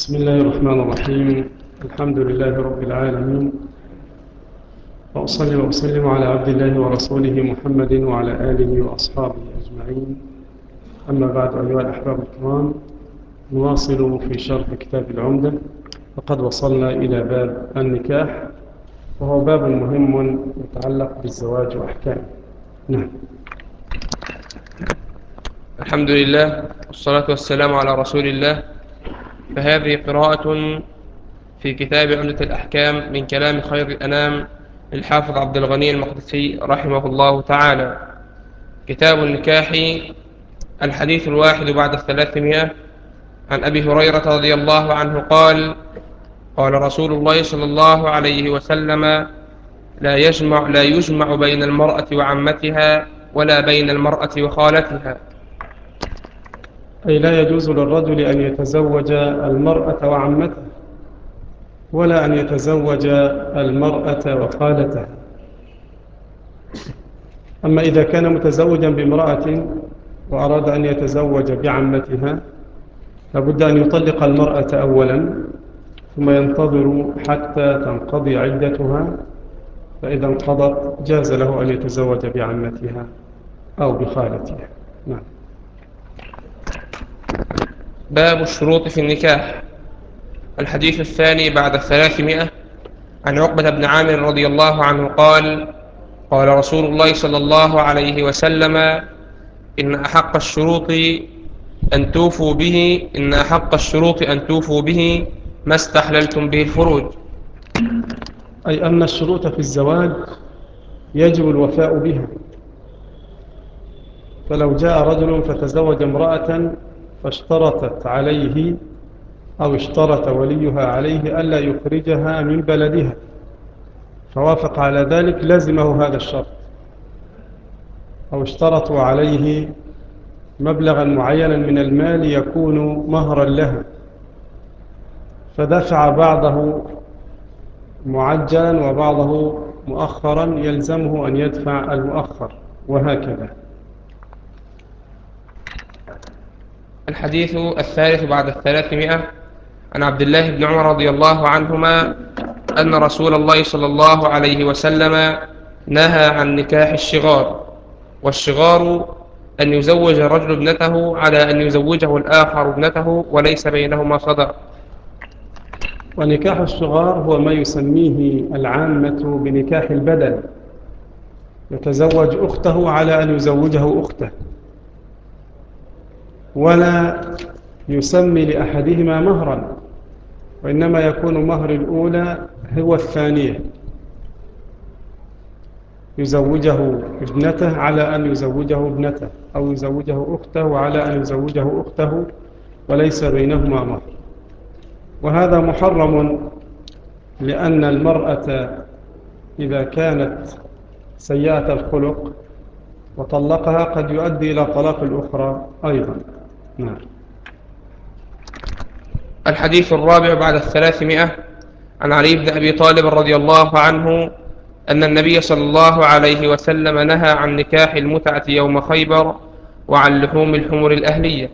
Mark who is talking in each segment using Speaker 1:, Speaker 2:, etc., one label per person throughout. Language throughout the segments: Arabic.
Speaker 1: بسم الله الرحمن الرحيم. الحمد لله رب العالمين، وأصلي وأسلم على عبد الله ورسوله محمد وعلى آله وأصحابه أجمعين. أما بعد، أيها الأحباب الكرام، نواصل في شرح كتاب العمدة، وقد وصلنا إلى باب النكاح، وهو باب مهم يتعلق بالزواج وأحكامه. نعم.
Speaker 2: الحمد لله والصلاة والسلام على رسول الله. فهذه قراءة في كتاب عمدة الأحكام من كلام خير الأنام للحافظ عبد الغني المقدسي رحمه الله تعالى. كتاب النكاح، الحديث الواحد بعد 300. عن أبي هريرة رضي الله عنه قال: قال رسول الله صلى الله عليه وسلم: لا يجمع بين المرأة وعمتها ولا بين المرأة وخالتها.
Speaker 1: أي لا يجوز للرجل أن يتزوج المرأة وعمتها، ولا أن يتزوج المرأة وخالتها. أما إذا كان متزوجا بامرأة وأراد أن يتزوج بعمتها، لابد أن يطلق المرأة أولا، ثم ينتظر حتى تنقضي عدتها، فإذا انقضت جاز له أن يتزوج بعمتها أو بخالتها. نعم.
Speaker 2: باب الشروط في النكاح. الحديث الثاني بعد 300. عن عقبة بن عامر رضي الله عنه قال: قال رسول الله صلى الله عليه وسلم: إن أحق الشروط أن توفوا به ما استحللتم به الفروج.
Speaker 1: أي أن الشروط في الزواج يجب الوفاء بها. فلو جاء رجل فتزوج امرأة فاشترطت عليه أو اشترط وليها عليه ألا يخرجها من بلدها، فوافق على ذلك، لزمه هذا الشرط. أو اشترطوا عليه مبلغا معينا من المال يكون مهرا لها، فدفع بعضه معجلا وبعضه مؤخرا، يلزمه أن يدفع المؤخر، وهكذا.
Speaker 2: الحديث الثالث بعد 300. عن عبد الله بن عمر رضي الله عنهما أن رسول الله صلى الله عليه وسلم نهى عن نكاح الشغار. والشغار أن يزوج الرجل ابنته على أن يزوجه الآخر ابنته وليس بينهما صداق.
Speaker 1: ونكاح الصغار هو ما يسميه العامة بنكاح البدل، يتزوج أخته على أن يزوجه أخته، ولا يسمي لأحدهما مهرا، وإنما يكون مهر الأولى هو الثانية، يزوجه ابنته على أن يزوجه ابنته، أو يزوجه أخته على أن يزوجه أخته، وليس بينهما مهر. وهذا محرم، لأن المرأة إذا كانت سيئة الخلق وطلقها قد يؤدي إلى طلاق الأخرى أيضا. نعم.
Speaker 2: الحديث الرابع بعد 300. عن علي بن أبي طالب رضي الله عنه أن النبي صلى الله عليه وسلم نهى عن نكاح المتعة يوم خيبر وعن لحوم الحمر الأهلية.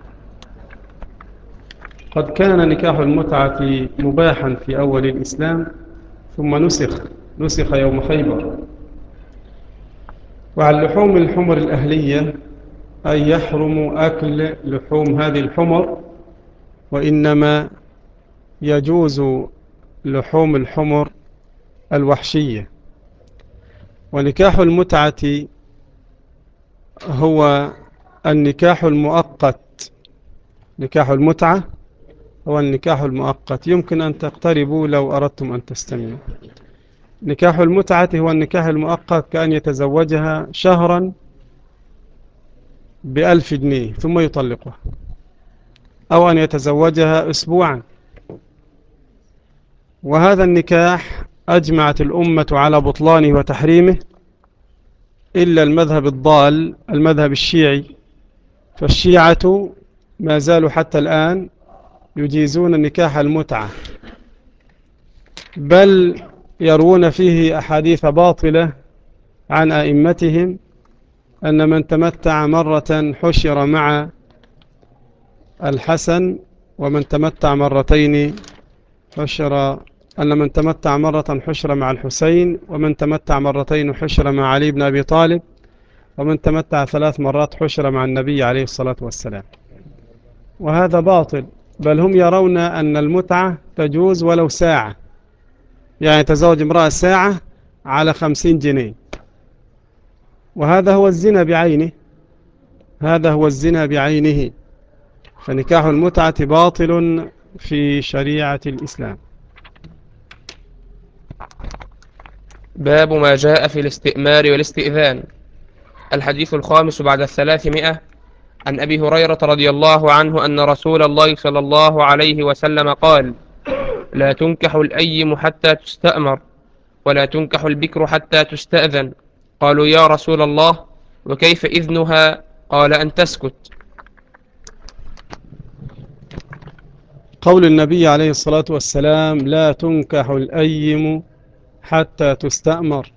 Speaker 1: قد كان نكاح المتعة مباحا في أول الإسلام، ثم نسخ يوم خيبر. وعن لحوم الحمر الأهلية أي يحرم أكل لحوم هذه الحمر، وإنما يجوز لحوم الحمر الوحشية. ونكاح المتعة هو النكاح المؤقت. نكاح المتعة هو النكاح المؤقت، يمكن أن تقتربوا لو أردتم أن تستمعوا. نكاح المتعة هو النكاح المؤقت، كأن يتزوجها شهرا ب1000 جنيه ثم يطلقها، أو أن يتزوجها أسبوعا. وهذا النكاح أجمعت الأمة على بطلانه وتحريمه، إلا المذهب الضال، المذهب الشيعي. فالشيعة ما زالوا حتى الآن يجيزون نكاح المتعة، بل يروون فيه أحاديث باطلة عن أئمتهم أن من تمتع مرة حشر مع الحسن ومن تمتع مرتين حشر أن من تمتع مرة حشر مع الحسين، ومن تمتع مرتين حشر مع علي بن أبي طالب، ومن تمتع 3 مرات حشر مع النبي عليه الصلاة والسلام. وهذا باطل، بل هم يرون أن المتعة تجوز ولو ساعة، يعني تزوج امرأة ساعة على 50 جنيه، وهذا هو الزنا بعينه، هذا هو الزنا بعينه. فنكاح المتعة باطل في شريعة الإسلام.
Speaker 2: باب ما جاء في الاستئمار والاستئذان. الحديث الخامس بعد 300. عن أبي هريرة رضي الله عنه أن رسول الله صلى الله عليه وسلم قال: لا تنكح الأيم حتى تستأمر، ولا تنكح البكر حتى تستأذن. قالوا: يا رسول الله، وكيف إذنها؟ قال: أن تسكت.
Speaker 1: قول النبي عليه الصلاة والسلام: لا تنكح الأيم حتى تستأمر.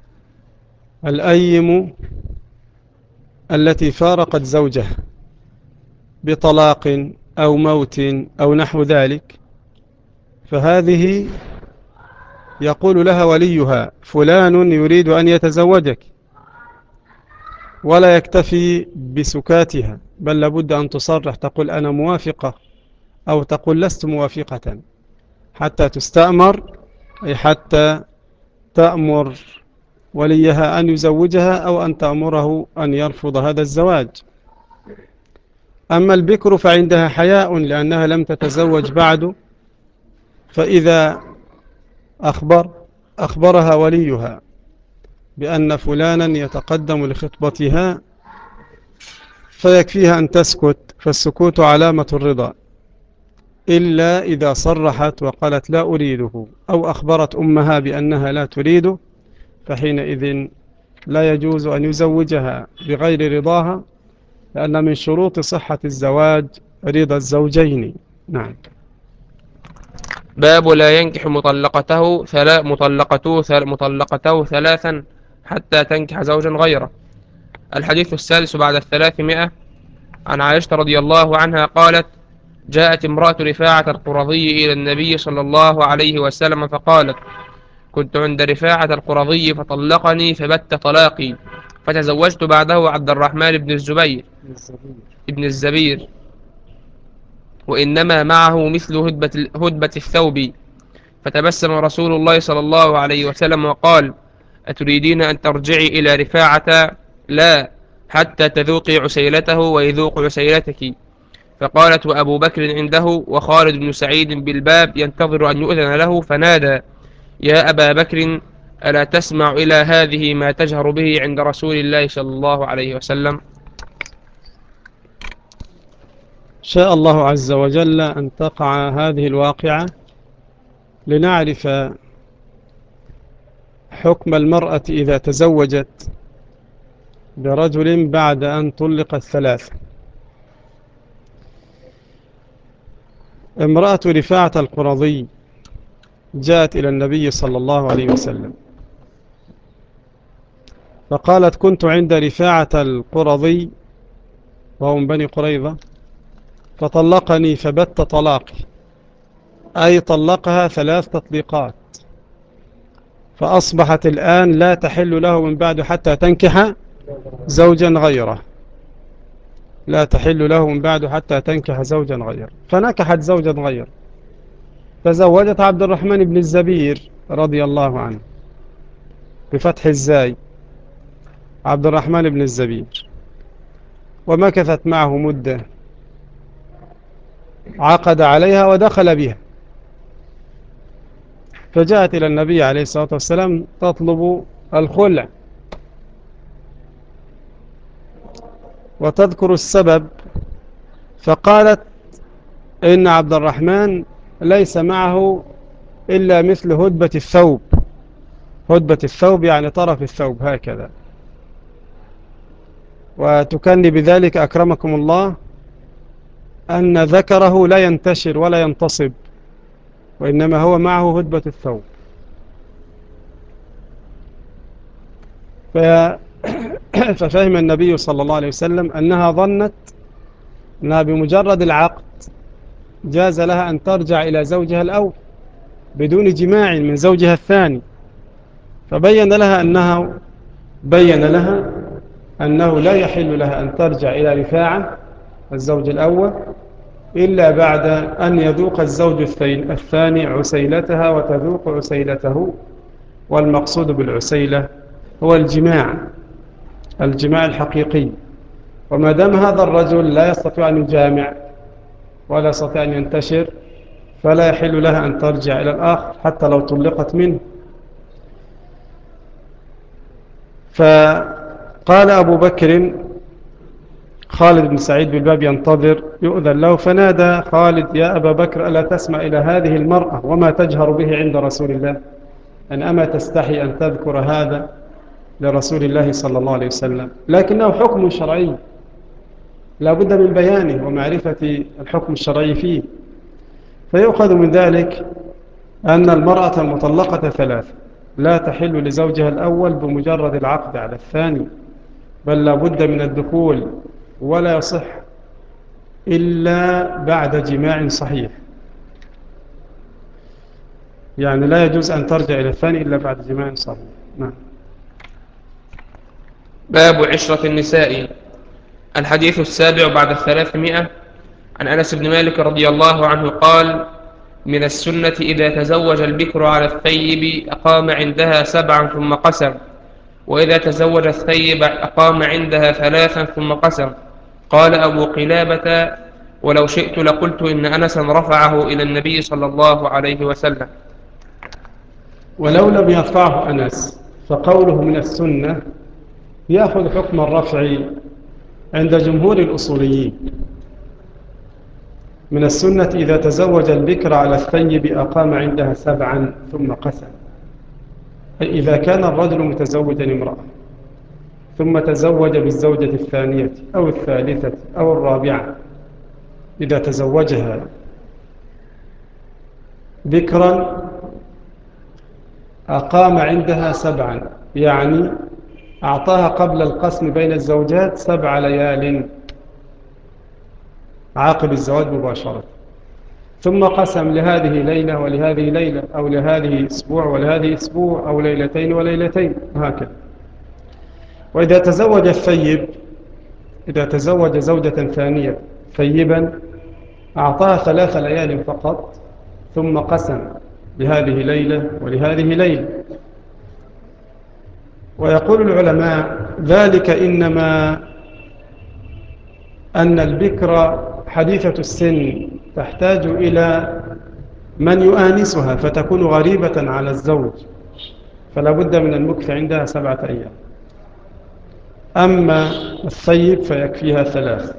Speaker 1: الأيم التي فارقت زوجها بطلاق أو موت أو نحو ذلك، فهذه يقول لها وليها: فلان يريد أن يتزوجك، ولا يكتفي بسكاتها، بل لابد أن تصرح، تقول أنا موافقة أو تقول لست موافقة، حتى تستأمر، أي حتى تأمر وليها أن يزوجها أو أن تأمره أن يرفض هذا الزواج. أما البكر فعندها حياء لأنها لم تتزوج بعد، فإذا أخبرها وليها بأن فلانا يتقدم لخطبتها فيكفيها أن تسكت، فالسكوت علامة الرضا، إلا إذا صرحت وقالت لا أريده، أو أخبرت أمها بأنها لا تريده، فحينئذ لا يجوز أن يزوجها بغير رضاها، لأن من شروط صحة الزواج رضا الزوجين. نعم.
Speaker 2: باب لا ينكح مطلقته 3 حتى تنكح زوجا غيره. الحديث السادس بعد 300. عن عائشة رضي الله عنها قالت: جاءت امرأة رفاعة القرظي إلى النبي صلى الله عليه وسلم فقالت: كنت عند رفاعة القرظي فطلقني فبت طلاقي، فتزوجت بعده عبد الرحمن بن الزبير ابن الزبير، وإنما معه مثل هدبة الثوب. فتبسم رسول الله صلى الله عليه وسلم وقال: أتريدين أن ترجعي إلى رفاعة؟ لا، حتى تذوقي عسيلته ويذوق عسيلتك. فقالت: وأبو بكر عنده وخالد بن سعيد بالباب ينتظر أن يؤذن له، فنادى: يا أبا بكر، ألا تسمع إلى هذه ما تجهر به عند رسول الله صلى الله عليه وسلم؟
Speaker 1: شاء الله عز وجل أن تقع هذه الواقعة لنعرف حكم المرأة إذا تزوجت برجل بعد أن طلقت 3. امرأة رفاعة القرظي جاءت إلى النبي صلى الله عليه وسلم فقالت: كنت عند رفاعة القرظي وهو من بني قريظة فطلقني فبت طلاقي، أي طلقها 3 تطليقات، فأصبحت الآن لا تحل له من بعد حتى تنكح زوجا غيره، لا تحل له من بعد حتى تنكح زوجا غيره. فنكحت زوجا غيره، تزوجت عبد الرحمن بن الزبير رضي الله عنه بفتح الزاي، عبد الرحمن بن الزبير، ومكثت معه مدة، عقد عليها ودخل بها، فجاءت إلى النبي عليه الصلاة والسلام تطلب الخلع وتذكر السبب، فقالت: إن عبد الرحمن ليس معه إلا مثل هدبة الثوب، هدبة الثوب يعني طرف الثوب هكذا، وتكني بذلك أكرمكم الله أن ذكره لا ينتشر ولا ينتصب، وإنما هو معه هدبة الثوب. ففهم النبي صلى الله عليه وسلم أنها ظنت أنها بمجرد العقد جاز لها أن ترجع إلى زوجها الأول بدون جماع من زوجها الثاني، فبين لها أنه لا يحل لها أن ترجع إلى رفاعة الزوج الأول إلا بعد أن يذوق الزوج الثاني عسيلتها وتذوق عسيلته. والمقصود بالعسيلة هو الجماع الحقيقي. وما دام هذا الرجل لا يستطيع أن يجامع ولا يستطيع أن ينتشر، فلا يحل لها أن ترجع إلى الآخر حتى لو طلقت منه. فقال أبو بكر، خالد بن سعيد بالباب ينتظر يؤذن له، فنادى خالد: يا أبا بكر، ألا تسمع إلى هذه المرأة وما تجهر به عند رسول الله؟ أما تستحي أن تذكر هذا لرسول الله صلى الله عليه وسلم؟ لكنه حكم شرعي لا بد من بيانه ومعرفة الحكم الشرعي فيه. فيؤخذ من ذلك أن المرأة المطلقة ثلاث، لا تحل لزوجها الأول بمجرد العقد على الثاني، بل لا بد من الدخول، ولا يصح إلا بعد جماع صحيح. يعني لا يجوز أن ترجع إلى الثاني إلا بعد جماع صحيح. نعم.
Speaker 2: باب عشرة النساء. الحديث السابع بعد 300. عن أنس بن مالك رضي الله عنه قال: من السنة إذا تزوج البكر على الثيب أقام عندها 7 ثم قسم، وإذا تزوج الثيب أقام عندها 3 ثم قسم. قال أبو قلابة: ولو شئت لقلت إن أنسا رفعه إلى النبي صلى الله عليه وسلم.
Speaker 1: ولو لم يرفعه أنس فقوله من السنة يأخذ حكم الرفع عند جمهور الأصوليين. من السنة إذا تزوج البكر على الثيب أقام عندها 7 ثم قسم، أي إذا كان الرجل متزوجا امرأة ثم تزوج بالزوجة الثانية أو الثالثة أو الرابعة، إذا تزوجها بكرا أقام عندها 7، يعني أعطاها قبل القسم بين الزوجات 7 ليال عقب الزواج مباشرة، ثم قسم لهذه ليلة ولهذه ليلة، أو لهذه أسبوع ولهذه أسبوع، أو ليلتين وليلتين، وهكذا. وإذا تزوج الثيب، إذا تزوج زوجة ثانية ثيبا أعطاها 3 ليال فقط، ثم قسم لهذه ليلة ولهذه ليلة. ويقول العلماء ذلك إنما أن البكر حديثة السن تحتاج إلى من يؤانسها فتكون غريبة على الزوج، فلا بد من المكث عندها 7 أيام. أما الثيب فيكفيها 3.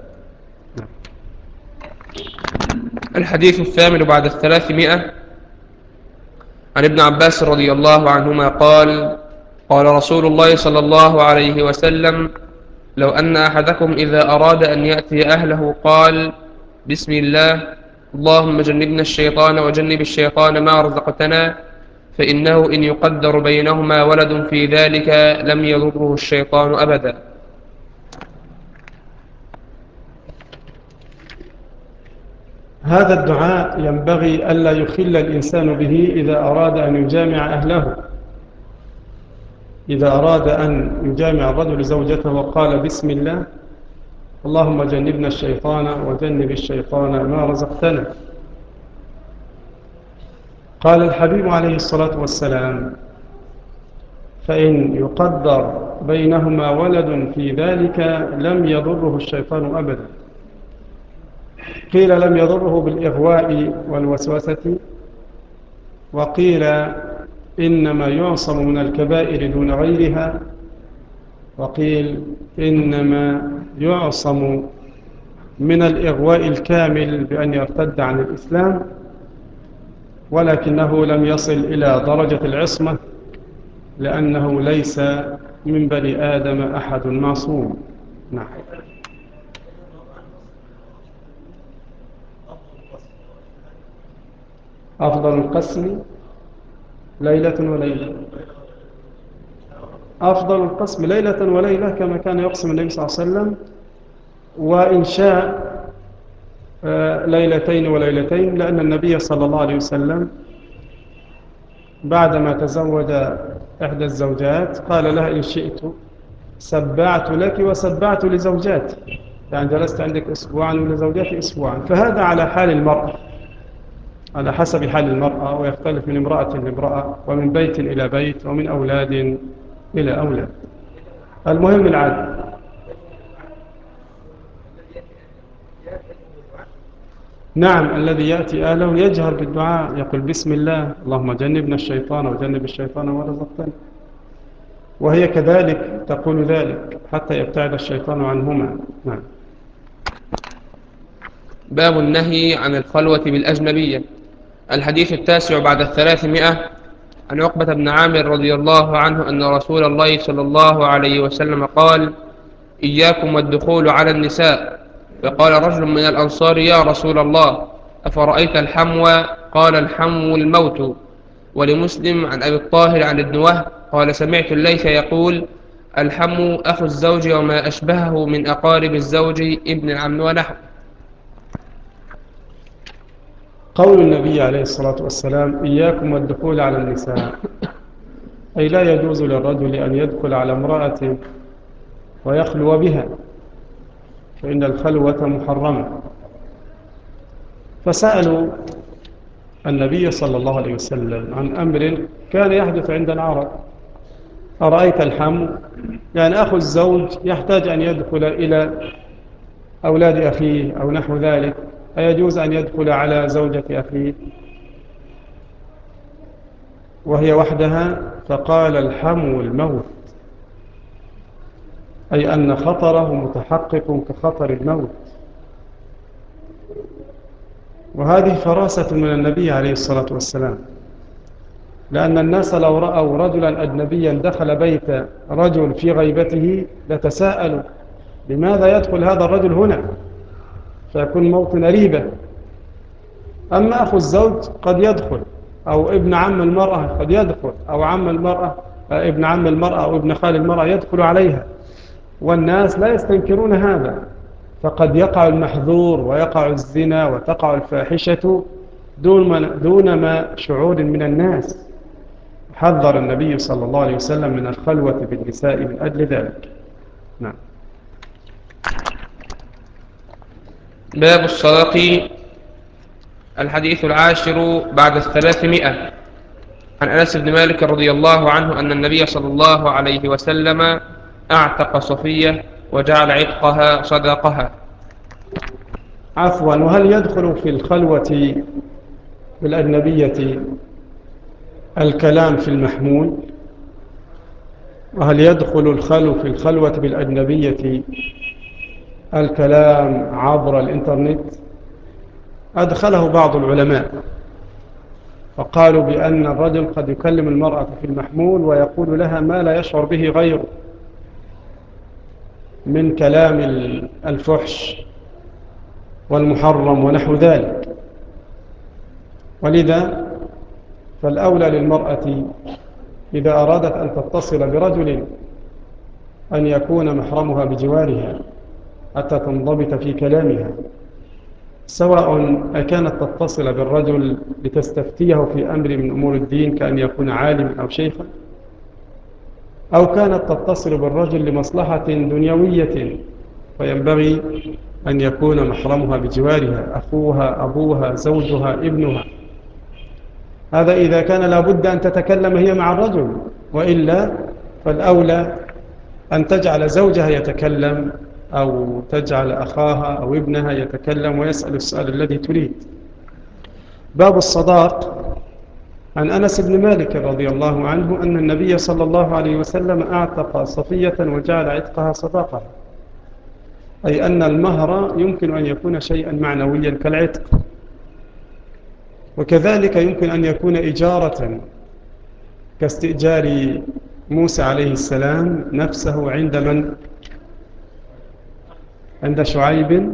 Speaker 2: الحديث الثامن بعد 300. عن ابن عباس رضي الله عنهما قال: قال رسول الله صلى الله عليه وسلم: لو أن أحدكم إذا أراد أن يأتي أهله قال: بسم الله، اللهم جنبنا الشيطان وجنب الشيطان ما رزقتنا، فإنه إن يقدر بينهما ولد في ذلك لم يضره الشيطان أبدا.
Speaker 1: هذا الدعاء ينبغي ألا يخل الإنسان به إذا أراد أن يجامع أهله. إذا أراد أن يجامع الرجل زوجته وقال بسم الله، اللهم جنبنا الشيطان وجنب الشيطان ما رزقتنا. قال الحبيب عليه الصلاة والسلام: فإن يقدر بينهما ولد في ذلك لم يضره الشيطان أبدا. قيل لم يضره بالإغواء والوسوسة، وقيل إنما يعصم من الكبائر دون غيرها، وقيل إنما يعصم من الإغواء الكامل بأن يرتد عن الإسلام، ولكنه لم يصل إلى درجة العصمة لأنه ليس من بني آدم أحد معصوم. نعم. أفضل القسم ليلة وليلة. أفضل القسم ليلة وليلة كما كان يقسم النبي صلى الله عليه وسلم. وإن شاء ليلتين وليلتين، لأن النبي صلى الله عليه وسلم بعدما تزوج إحدى الزوجات قال لها: إن شئت سبعت لك وسبعت لزوجاتي، يعني جلست عندك أسبوعا ولزوجاتي أسبوعا. فهذا على حال المرأة، على حسب حال المرأة، ويختلف من امرأة لامرأة، ومن بيت إلى بيت، ومن أولاد إلى أولاد. المهم العدل. نعم، الذي يأتي أهله يجهر بالدعاء، يقول: بسم الله، اللهم جنبنا الشيطان وجنب الشيطان ما رزقتنا. وهي كذلك تقول ذلك حتى يبتعد الشيطان عنهما. نعم.
Speaker 2: باب النهي عن الخلوة بالأجنبية. الحديث 9 بعد 300. عن عقبة بن عامر رضي الله عنه أن رسول الله صلى الله عليه وسلم قال: إياكم والدخول على النساء. فقال رجل من الأنصار: يا رسول الله، أفرأيت الحمو؟ قال: الحمو الموت. ولمسلم عن أبي الطاهر عن ابن وهب قال: سمعت الليث يقول: الحمو أخو الزوج وما أشبهه من أقارب الزوج ابن العم ونحو.
Speaker 1: قول النبي عليه الصلاة والسلام: إياكم والدخول على النساء، أي لا يجوز للرجل أن يدخل على امرأة ويخلو بها، فإن الخلوة محرمة. فسألوا النبي صلى الله عليه وسلم عن أمر كان يحدث عند العرب: أرأيت الحمو؟ يعني أخو الزوج يحتاج أن يدخل إلى أولاد أخيه أو نحو ذلك، أيجوز أن يدخل على زوجة أخيه وهي وحدها؟ فقال: الحمو الموت، أي أن خطره متحقق كخطر الموت. وهذه فراسة من النبي عليه الصلاة والسلام، لأن الناس لو رأوا رجلا أجنبيا دخل بيت رجل في غيبته لتساءلوا: لماذا يدخل هذا الرجل هنا؟ فيكون موطن ريبة. أما أخو الزوج قد يدخل، أو ابن عم المرأة قد يدخل، أو عم المرأة، ابن عم المرأة أو ابن خال المرأة يدخل عليها، والناس لا يستنكرون هذا. فقد يقع المحذور ويقع الزنا وتقع الفاحشة دون ما شعور من الناس. حذر النبي صلى الله عليه وسلم من الخلوة بالنساء من أجل ذلك. نعم.
Speaker 2: باب الصدق. الحديث 10 بعد 300. عن أنس بن مالك رضي الله عنه أن النبي صلى الله عليه وسلم أعتق صفية وجعل عتقها صدقها.
Speaker 1: عفوا، وهل يدخل في الخلوة بالأجنبية الكلام في المحمول؟ وهل يدخل الخلو في الخلوة بالأجنبية الكلام عبر الإنترنت؟ أدخله بعض العلماء، وقالوا بأن الرجل قد يكلم المرأة في المحمول ويقول لها ما لا يشعر به غيره من كلام الفحش والمحرم ونحو ذلك. ولذا فالأولى للمرأة إذا أرادت أن تتصل برجل أن يكون محرمها بجوارها حتى تنضبط في كلامها، سواء أكانت تتصل بالرجل لتستفتيه في أمر من أمور الدين كأن يكون عالم أو شيخا، أو كانت تتصل بالرجل لمصلحة دنيوية، فينبغي أن يكون محرمها بجوارها: أخوها، أبوها، زوجها، ابنها. هذا إذا كان لابد أن تتكلم هي مع الرجل، وإلا فالأولى أن تجعل زوجها يتكلم، أو تجعل أخاها أو ابنها يتكلم ويسأل السؤال الذي تريد. باب الصداق. عن أنس بن مالك رضي الله عنه أن النبي صلى الله عليه وسلم أعتق صفية وجعل عتقها صداقة، أي أن المهر يمكن أن يكون شيئا معنويا كالعتق، وكذلك يمكن أن يكون إجارة كاستئجار موسى عليه السلام نفسه عند من؟ عند شعيب.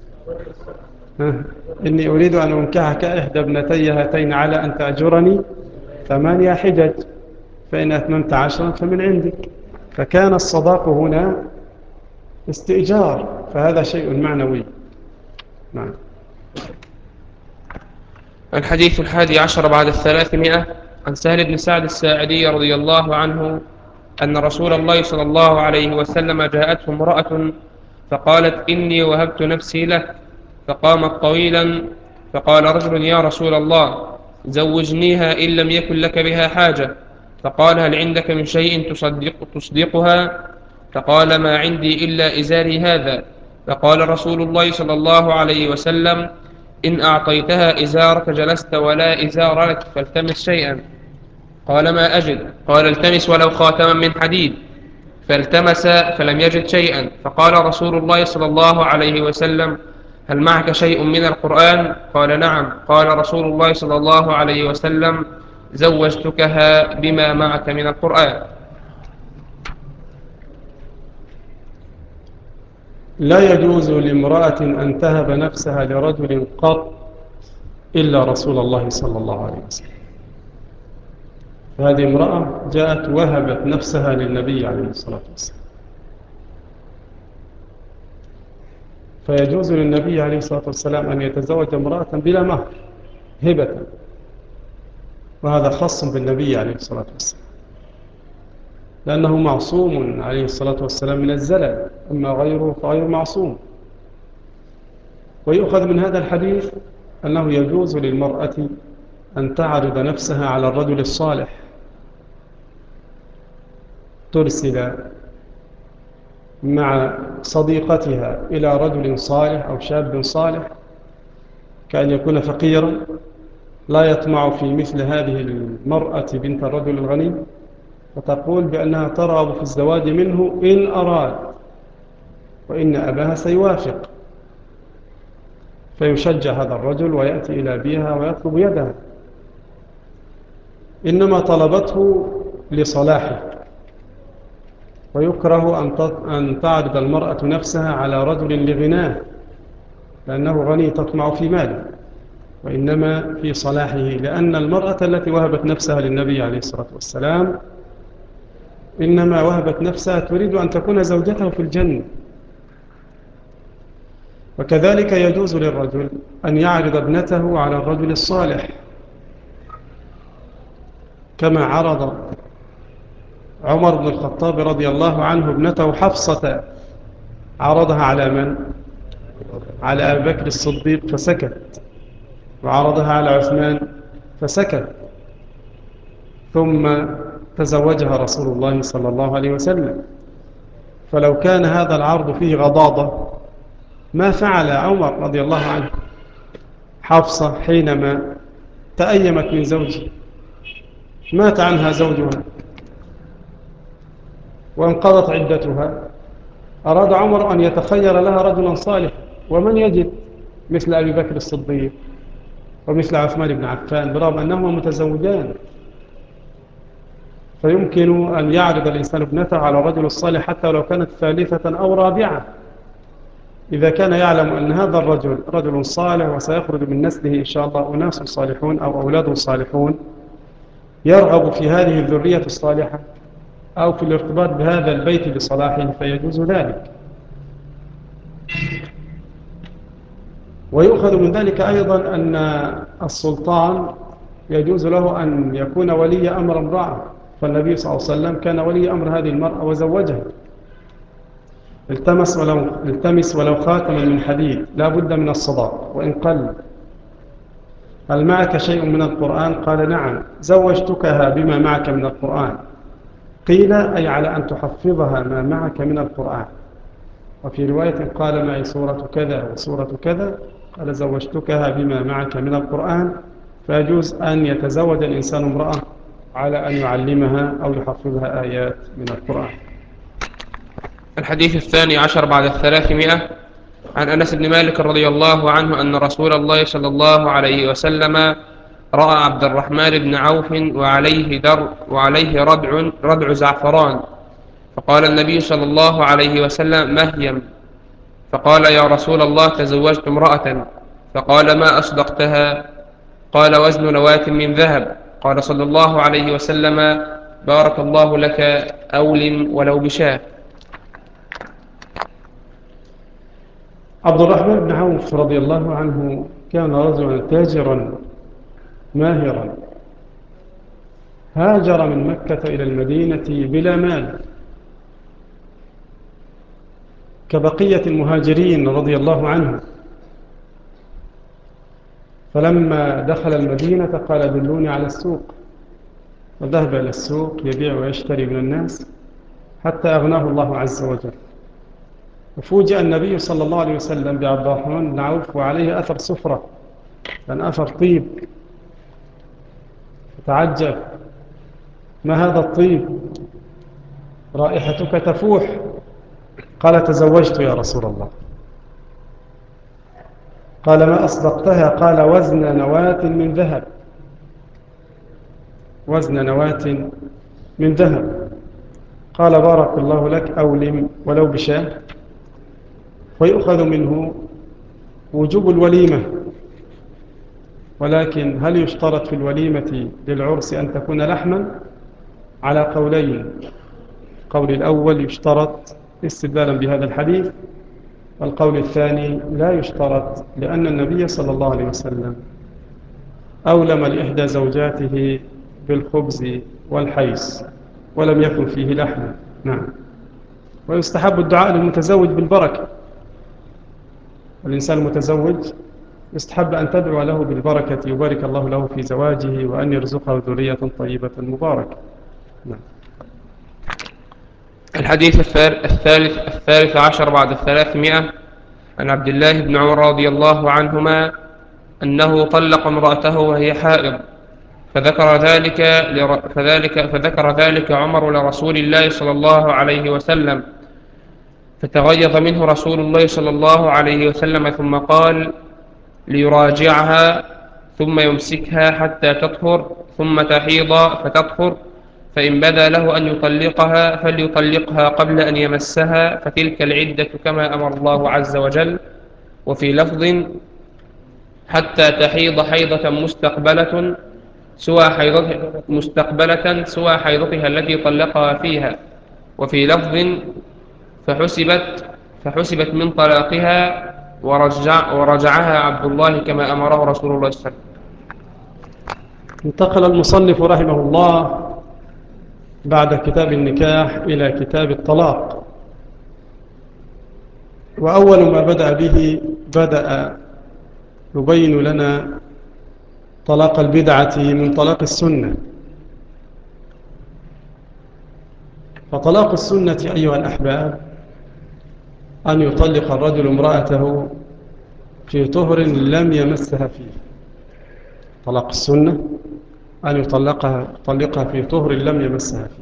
Speaker 1: إني أريد أن أنكحك إحدى ابنتي هاتين على أن تأجرني 8 حجج، فإن أتممت 10 فمن عندك. فكان الصداق هنا استئجار، فهذا شيء معنوي. نعم.
Speaker 2: الحديث 11 بعد 300. عن سهل بن سعد الساعدي رضي الله عنه أن رسول الله صلى الله عليه وسلم جاءته امرأة فقالت إني وهبت نفسي لك، فقامت طويلا، فقال رجل يا رسول الله زوجنيها إن لم يكن لك بها حاجة، فقال هل عندك من شيء تصدقها؟ فقال ما عندي إلا إزاري هذا. فقال رسول الله صلى الله عليه وسلم إن أعطيتها إزارك جلست ولا إزار لك فالتمس شيئا. قال ما أجد. قال التمس ولو خاتما من حديد. فالتمس فلم يجد شيئا. فقال رسول الله صلى الله عليه وسلم هل معك شيء من القرآن؟ قال نعم. قال رسول الله صلى الله عليه وسلم زوجتكها بما معك من القرآن.
Speaker 1: لا يجوز لامرأة أن تهب نفسها لرجل قط إلا رسول الله صلى الله عليه وسلم. هذه امرأة جاءت وهبت نفسها للنبي عليه الصلاة والسلام، فيجوز للنبي عليه الصلاة والسلام أن يتزوج امرأة بلا مهر هبة، وهذا خاص بالنبي عليه الصلاة والسلام لأنه معصوم عليه الصلاة والسلام من الزلل، أما غيره فغير معصوم. ويؤخذ من هذا الحديث أنه يجوز للمرأة أن تعرض نفسها على الرجل الصالح، ترسل مع صديقتها إلى رجل صالح أو شاب صالح، كأن يكون فقيرا لا يطمع في مثل هذه المرأة بنت الرجل الغني، فتقول بأنها ترغب في الزواج منه إن أراد، وإن أباها سيوافق، فيشجع هذا الرجل ويأتي إلى أبيها ويطلب يدها، إنما طلبته لصلاحه. ويكره أن تعرض المرأة نفسها على رجل لغناه لأنه غني تطمع في ماله، وإنما في صلاحه، لأن المرأة التي وهبت نفسها للنبي عليه الصلاة والسلام إنما وهبت نفسها تريد أن تكون زوجته في الجنة. وكذلك يجوز للرجل أن يعرض ابنته على الرجل الصالح، كما عرض عمر بن الخطاب رضي الله عنه ابنته حفصة، عرضها على من؟ على أبي بكر الصديق فسكت، وعرضها على عثمان فسكت، ثم تزوجها رسول الله صلى الله عليه وسلم. فلو كان هذا العرض فيه غضاضة ما فعل عمر رضي الله عنه. حفصة حينما تأيمت من زوجها مات عنها زوجها وانقضت عدتها، أراد عمر أن يتخير لها رجلا صالحا، ومن يجد مثل أبي بكر الصديق ومثل عثمان بن عفان برغم أنهما متزوجان. فيمكن أن يعرض الإنسان ابنته على الرجل الصالح حتى لو كانت ثالثة أو رابعة، إذا كان يعلم أن هذا الرجل رجل صالح وسيخرج من نسله إن شاء الله أناس صالحون أو أولاد صالحون، يرغب في هذه الذرية الصالحة أو في الارتباط بهذا البيت لصلاحه، فيجوز ذلك. ويؤخذ من ذلك أيضا أن السلطان يجوز له أن يكون ولي أمر امرأة، فالنبي صلى الله عليه وسلم كان ولي أمر هذه المرأة وزوجها. التمس ولو خاتما من حديد، لا بد من الصداق وإن قل. هل معك شيء من القرآن؟ قال نعم. زوجتكها بما معك من القرآن. قيل أي على أن تحفظها ما معك من القرآن. وفي رواية قال معي سورة كذا وسورة كذا، قال زوجتكها بما معك من القرآن. فيجوز أن يتزوج الإنسان امرأة على أن يعلمها أو يحفظها آيات من القرآن.
Speaker 2: الحديث 12 بعد 300. عن أنس بن مالك رضي الله عنه أن رسول الله صلى الله عليه وسلم رأى عبد الرحمن بن عوف وعليه ردع زعفران، فقال النبي صلى الله عليه وسلم مهيم. فقال يا رسول الله تزوجت امرأة. فقال ما أصدقتها؟ قال وزن نواة من ذهب. قال صلى الله عليه وسلم بارك الله لك، أول ولو بشاه.
Speaker 1: عبد الرحمن بن عوف رضي الله عنه كان رجلا تاجرا ماهرا، هاجر من مكة إلى المدينة بلا مال كبقية المهاجرين رضي الله عنهم. فلما دخل المدينة قال دلوني على السوق، وذهب إلى السوق يبيع ويشتري من الناس حتى أغناه الله عز وجل. وفوجئ النبي صلى الله عليه وسلم بعبد الرحمن بن عوف وعليه أثر سفرة، كان أثر طيب، فتعجب: ما هذا الطيب؟ رائحتك تفوح. قال: تزوجت يا رسول الله. قال: ما أصدقتها؟ قال: وزن نواة من ذهب، وزن نواة من ذهب. قال: بارك الله لك، أولم ولو بشاة. ويؤخذ منه وجوب الوليمة، ولكن هل يشترط في الوليمة للعرس أن تكون لحما؟ على قولين: القول الأول يشترط استدلالا بهذا الحديث، والقول الثاني لا يشترط، لأن النبي صلى الله عليه وسلم أولم لإحدى زوجاته بالخبز والحيس ولم يكن فيه لحم. نعم. ويستحب الدعاء للمتزوج بالبركة، الإنسان المتزوج يستحب أن تدعو له بالبركة، يبارك الله له في زواجه وأن يرزقه ذرية طيبة مباركة. نعم.
Speaker 2: الحديث الثالث عشر بعد 300 عن عبد الله بن عمر رضي الله عنهما أنه طلق امرأته وهي حائض، فذكر ذلك عمر لرسول الله صلى الله عليه وسلم، فتغيظ منه رسول الله صلى الله عليه وسلم، ثم قال ليراجعها ثم يمسكها حتى تطهر ثم تحيض فتطهر، فإن بدا له أن يطلقها فليطلقها قبل أن يمسها، فتلك العدة كما أمر الله عز وجل. وفي لفظ: حتى تحيض حيضة مستقبلة سوى حيضتها التي طلقها فيها. وفي لفظ: فحسبت من طلاقها ورجعها عبد الله كما أمره رسول الله صلى الله عليه وسلم.
Speaker 1: انتقل المصنف رحمه الله بعد كتاب النكاح إلى كتاب الطلاق، وأول ما بدأ به بدأ يبين لنا طلاق البدعة من طلاق السنة. فطلاق السنة أيها الأحباب أن يطلق الرجل امرأته في طهر لم يمسها فيه. طلاق السنة أن يطلقها في طهر لم يمسها فيه.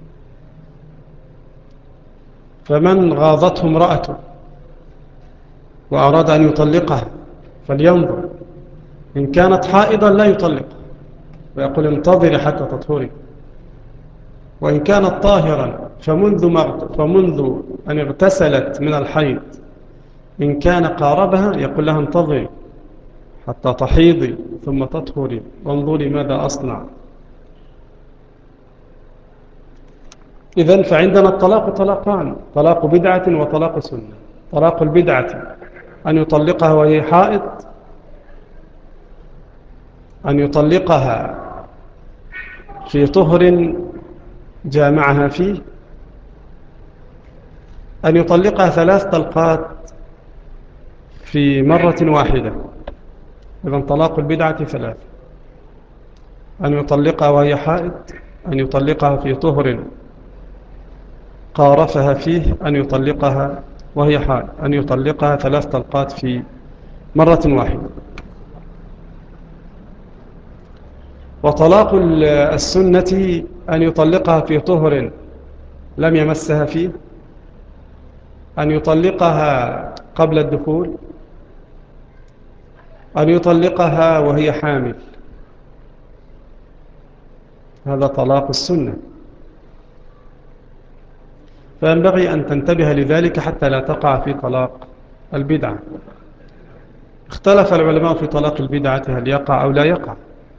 Speaker 1: فمن غاضته امرأته وأراد أن يطلقها فلينظر، إن كانت حائضا لا يطلق ويقول انتظري حتى تطهري، وإن كانت طاهرا فمنذ أن اغتسلت من الحيض إن كان قاربها يقول لها انتظري حتى تحيضي ثم تطهري وانظري ماذا أصنع. إذن فعندنا الطلاق طلاقان: طلاق بدعة وطلاق سنة. طلاق البدعة أن يطلقها وهي حائض، أن يطلقها في طهر جامعها فيه، أن يطلقها 3 طلقات في مرة واحدة. إذن طلاق البدعة 3: أن يطلقها وهي حائض، أن يطلقها في طهر قارفها فيه، أن يطلقها وهي حائض، أن يطلقها 3 طلقات في مرة واحدة. وطلاق السنة أن يطلقها في طهر لم يمسها فيه، أن يطلقها قبل الدخول، أن يطلقها وهي حامل. هذا طلاق السنة، فينبغي أن تنتبه لذلك حتى لا تقع في طلاق البدعة. اختلف العلماء في طلاق البدعة هل يقع أو لا يقع.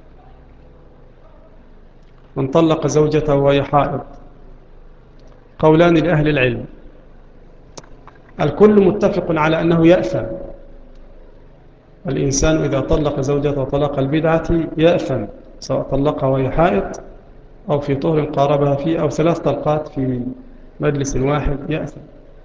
Speaker 1: من طلق زوجته وهي حائض قولان لأهل العلم: الكل متفق على أنه يأثم، الإنسان إذا طلق زوجته طلاق البدعة يأثم، سواء طلقها وهي حائض أو في طهر قاربها فيه أو 3 طلقات في مجلس واحد يأثم.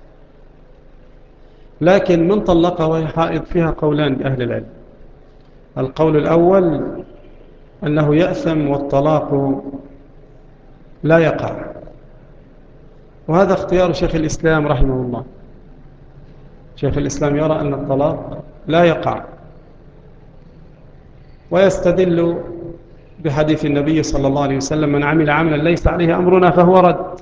Speaker 1: لكن من طلقها وهي حائض فيها قولان لأهل العلم. القول الأول أنه يأثم والطلاق لا يقع، وهذا اختيار شيخ الإسلام رحمه الله. شيخ الإسلام يرى أن الطلاق لا يقع، ويستدل بحديث النبي صلى الله عليه وسلم: من عمل عملا ليس عليه أمرنا فهو رد،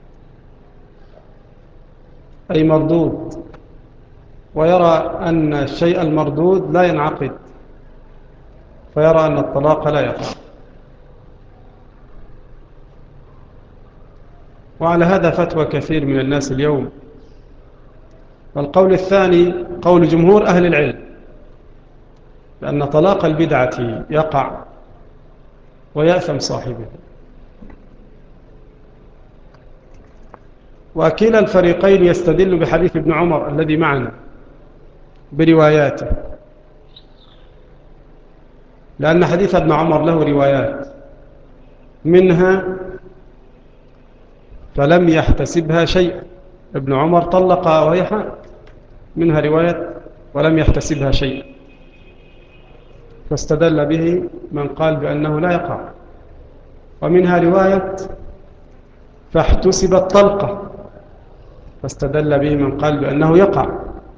Speaker 1: أي مردود. ويرى أن الشيء المردود لا ينعقد، فيرى أن الطلاق لا يقع. وعلى هذا فتوى كثير من الناس اليوم. والقول الثاني قول جمهور أهل العلم، لأن طلاق البدعة يقع ويأثم صاحبه. وكلا الفريقين يستدل بحديث ابن عمر الذي معنا برواياته، لأن حديث ابن عمر له روايات، منها فلم يحتسبها شيئا. ابن عمر طلقها وهي حائض، منها رواية ولم يحتسبها شيئا، فاستدل به من قال بأنه لا يقع. ومنها رواية فاحتسبت طلقة، فاستدل به من قال بأنه يقع.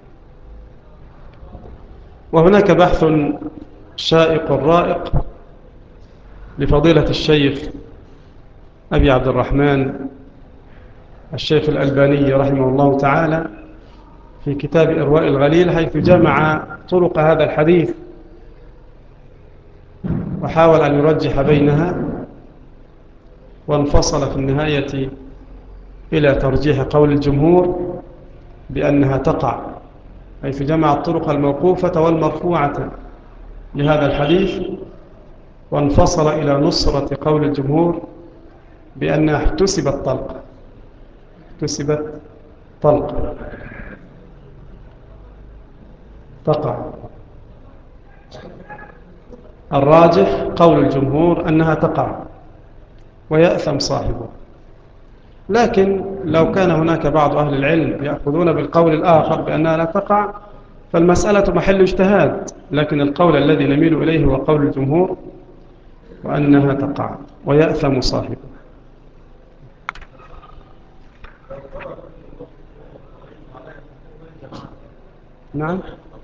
Speaker 1: وهناك بحث شائق رائق لفضيلة الشيخ أبي عبد الرحمن الشيخ الألباني رحمه الله تعالى في كتاب إرواء الغليل، حيث جمع طرق هذا الحديث وحاول أن يرجح بينها، وانفصل في النهاية إلى ترجيح قول الجمهور بأنها تقع، حيث جمع الطرق الموقوفة والمرفوعة لهذا الحديث، وانفصل إلى نصرة قول الجمهور بأنها احتسبت طلقة. احتسبت طلقة تقع. الراجح قول الجمهور أنها تقع ويأثم صاحبه. لكن لو كان هناك بعض أهل العلم يأخذون بالقول الآخر بأنها لا تقع، فالمسألة محل اجتهاد، لكن القول الذي نميل إليه هو قول الجمهور، وأنها تقع ويأثم صاحبه. نعم.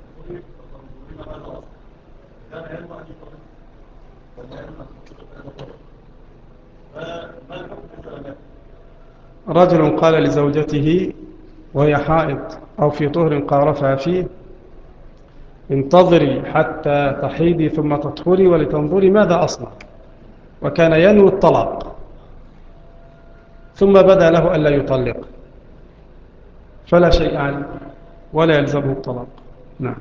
Speaker 1: رجل قال لزوجته وهي حائض أو في طهر قارفها فيه: انتظري حتى تحيدي ثم تطهري ولتنظري ماذا أصنع. وكان ينوي الطلاق، ثم بدا له ألا يطلق، فلا شيء عليه ولا يلزمه الطلاق. نعم.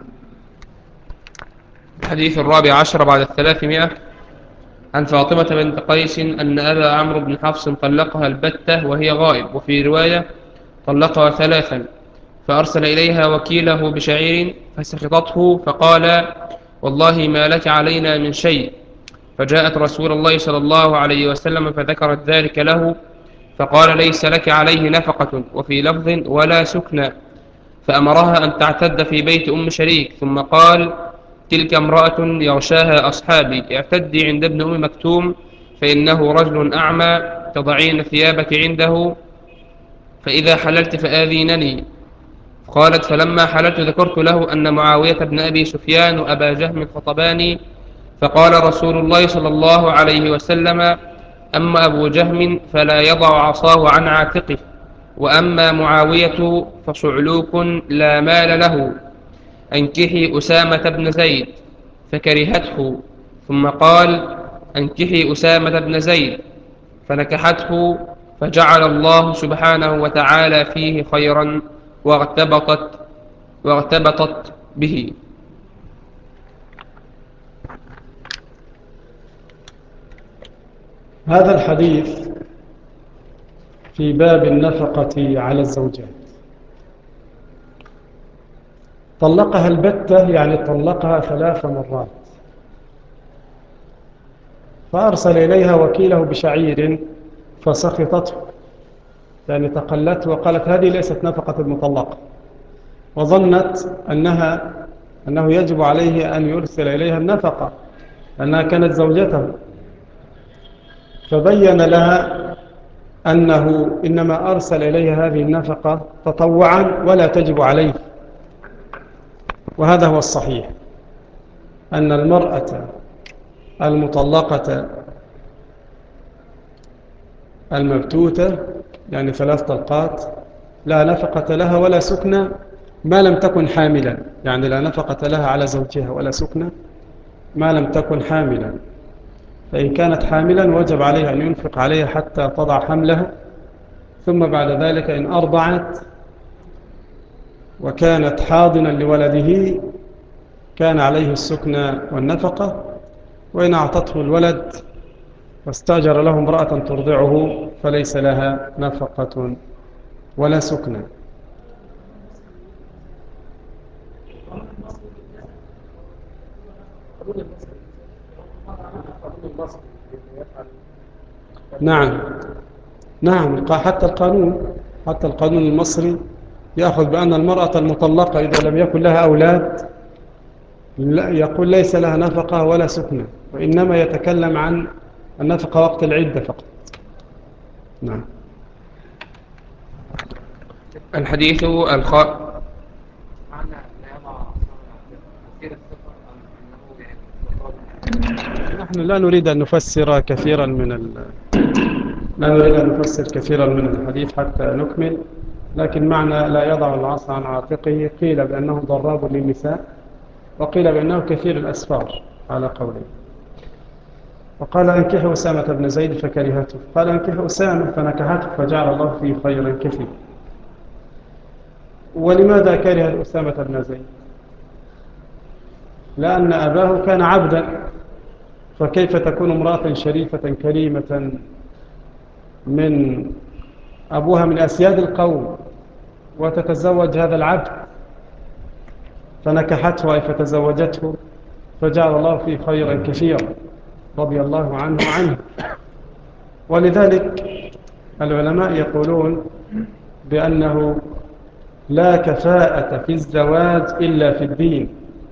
Speaker 2: الحديث 14 بعد 300 عن فاطمة بنت قيس أن أبا عمرو بن حفص طلقها البتة وهي غائب، وفي رواية طلقها 3، فأرسل إليها وكيله بشعير فسخطته فقال: والله ما لك علينا من شيء. فجاءت رسول الله صلى الله عليه وسلم فذكرت ذلك له، فقال: ليس لك عليه نفقة، وفي لفظ: ولا سكنى. فأمرها أن تعتد في بيت أم شريك، ثم قال: تلك امرأة يغشاها أصحابي، اعتدي عند ابن أم مكتوم، فإنه رجل أعمى، تضعين ثيابك عنده، فإذا حللت فآذينني. قالت: فلما حللت ذكرت له أن معاوية بن أبي سفيان وأبا جهم خطباني، فقال رسول الله صلى الله عليه وسلم: أما أبو جهم فلا يضع عصاه عن عاتقه، وأما معاوية فصعلوك لا مال له، أنكحي أسامة بن زيد. فكرهته، ثم قال: أنكحي أسامة بن زيد، فنكحته، فجعل الله سبحانه وتعالى فيه خيرا، واغتبطت به.
Speaker 1: هذا الحديث في باب النفقة على الزوجات. طلقها البتة يعني طلقها 3 مرات، فأرسل إليها وكيله بشعير فسخطته، يعني تقلته وقالت هذه ليست نفقة المطلقة، وظنت أنه يجب عليه أن يرسل إليها النفقة لأنها كانت زوجته، فبين لها أنه إنما أرسل إليها هذه النفقة تطوعا ولا تجب عليه. وهذا هو الصحيح، أن المرأة المطلقة المبتوتة يعني 3 طلقات لا نفقة لها ولا سكنى ما لم تكن حاملا، يعني لا نفقة لها على زوجها ولا سكنى ما لم تكن حاملا. فإن كانت حاملا وجب عليها أن ينفق عليها حتى تضع حملها، ثم بعد ذلك إن أرضعت وكانت حاضنا لولده كان عليه السكنى والنفقة، وإن أعطته الولد واستأجر له امرأة ترضعه فليس لها نفقة ولا سكنى. نعم نعم، حتى القانون المصري يأخذ بأن المرأة المطلقة إذا لم يكن لها أولاد يقول ليس لها نفقة ولا سكنى، وإنما يتكلم عن النفقة وقت العدة فقط. نعم.
Speaker 2: الحديث
Speaker 1: نحن لا نريد أن نفسر كثيرا لا نريد أن نفسر كثيرا من الحديث حتى نكمل، لكن معنى لا يضع العصا عن عاتقه قيل بأنه ضراب للنساء، وقيل بأنه كثير الأسفار على قوله. وقال أنكحوا أسامة بن زيد فكرهته، قال أنكحوا أسامة فنكحته فجعل الله فيه خيرا كثيرا. ولماذا كره أسامة بن زيد؟ لأن أباه كان عبدا، فكيف تكون امرأة شريفة كريمة من أبوها من أسياد القوم وتتزوج هذا العبد؟ فنكحته أي فتزوجته فجعل الله فيه خيرا كثيرا رضي الله عنه وعنه. ولذلك العلماء يقولون بأنه لا كفاءة في الزواج إلا في الدين،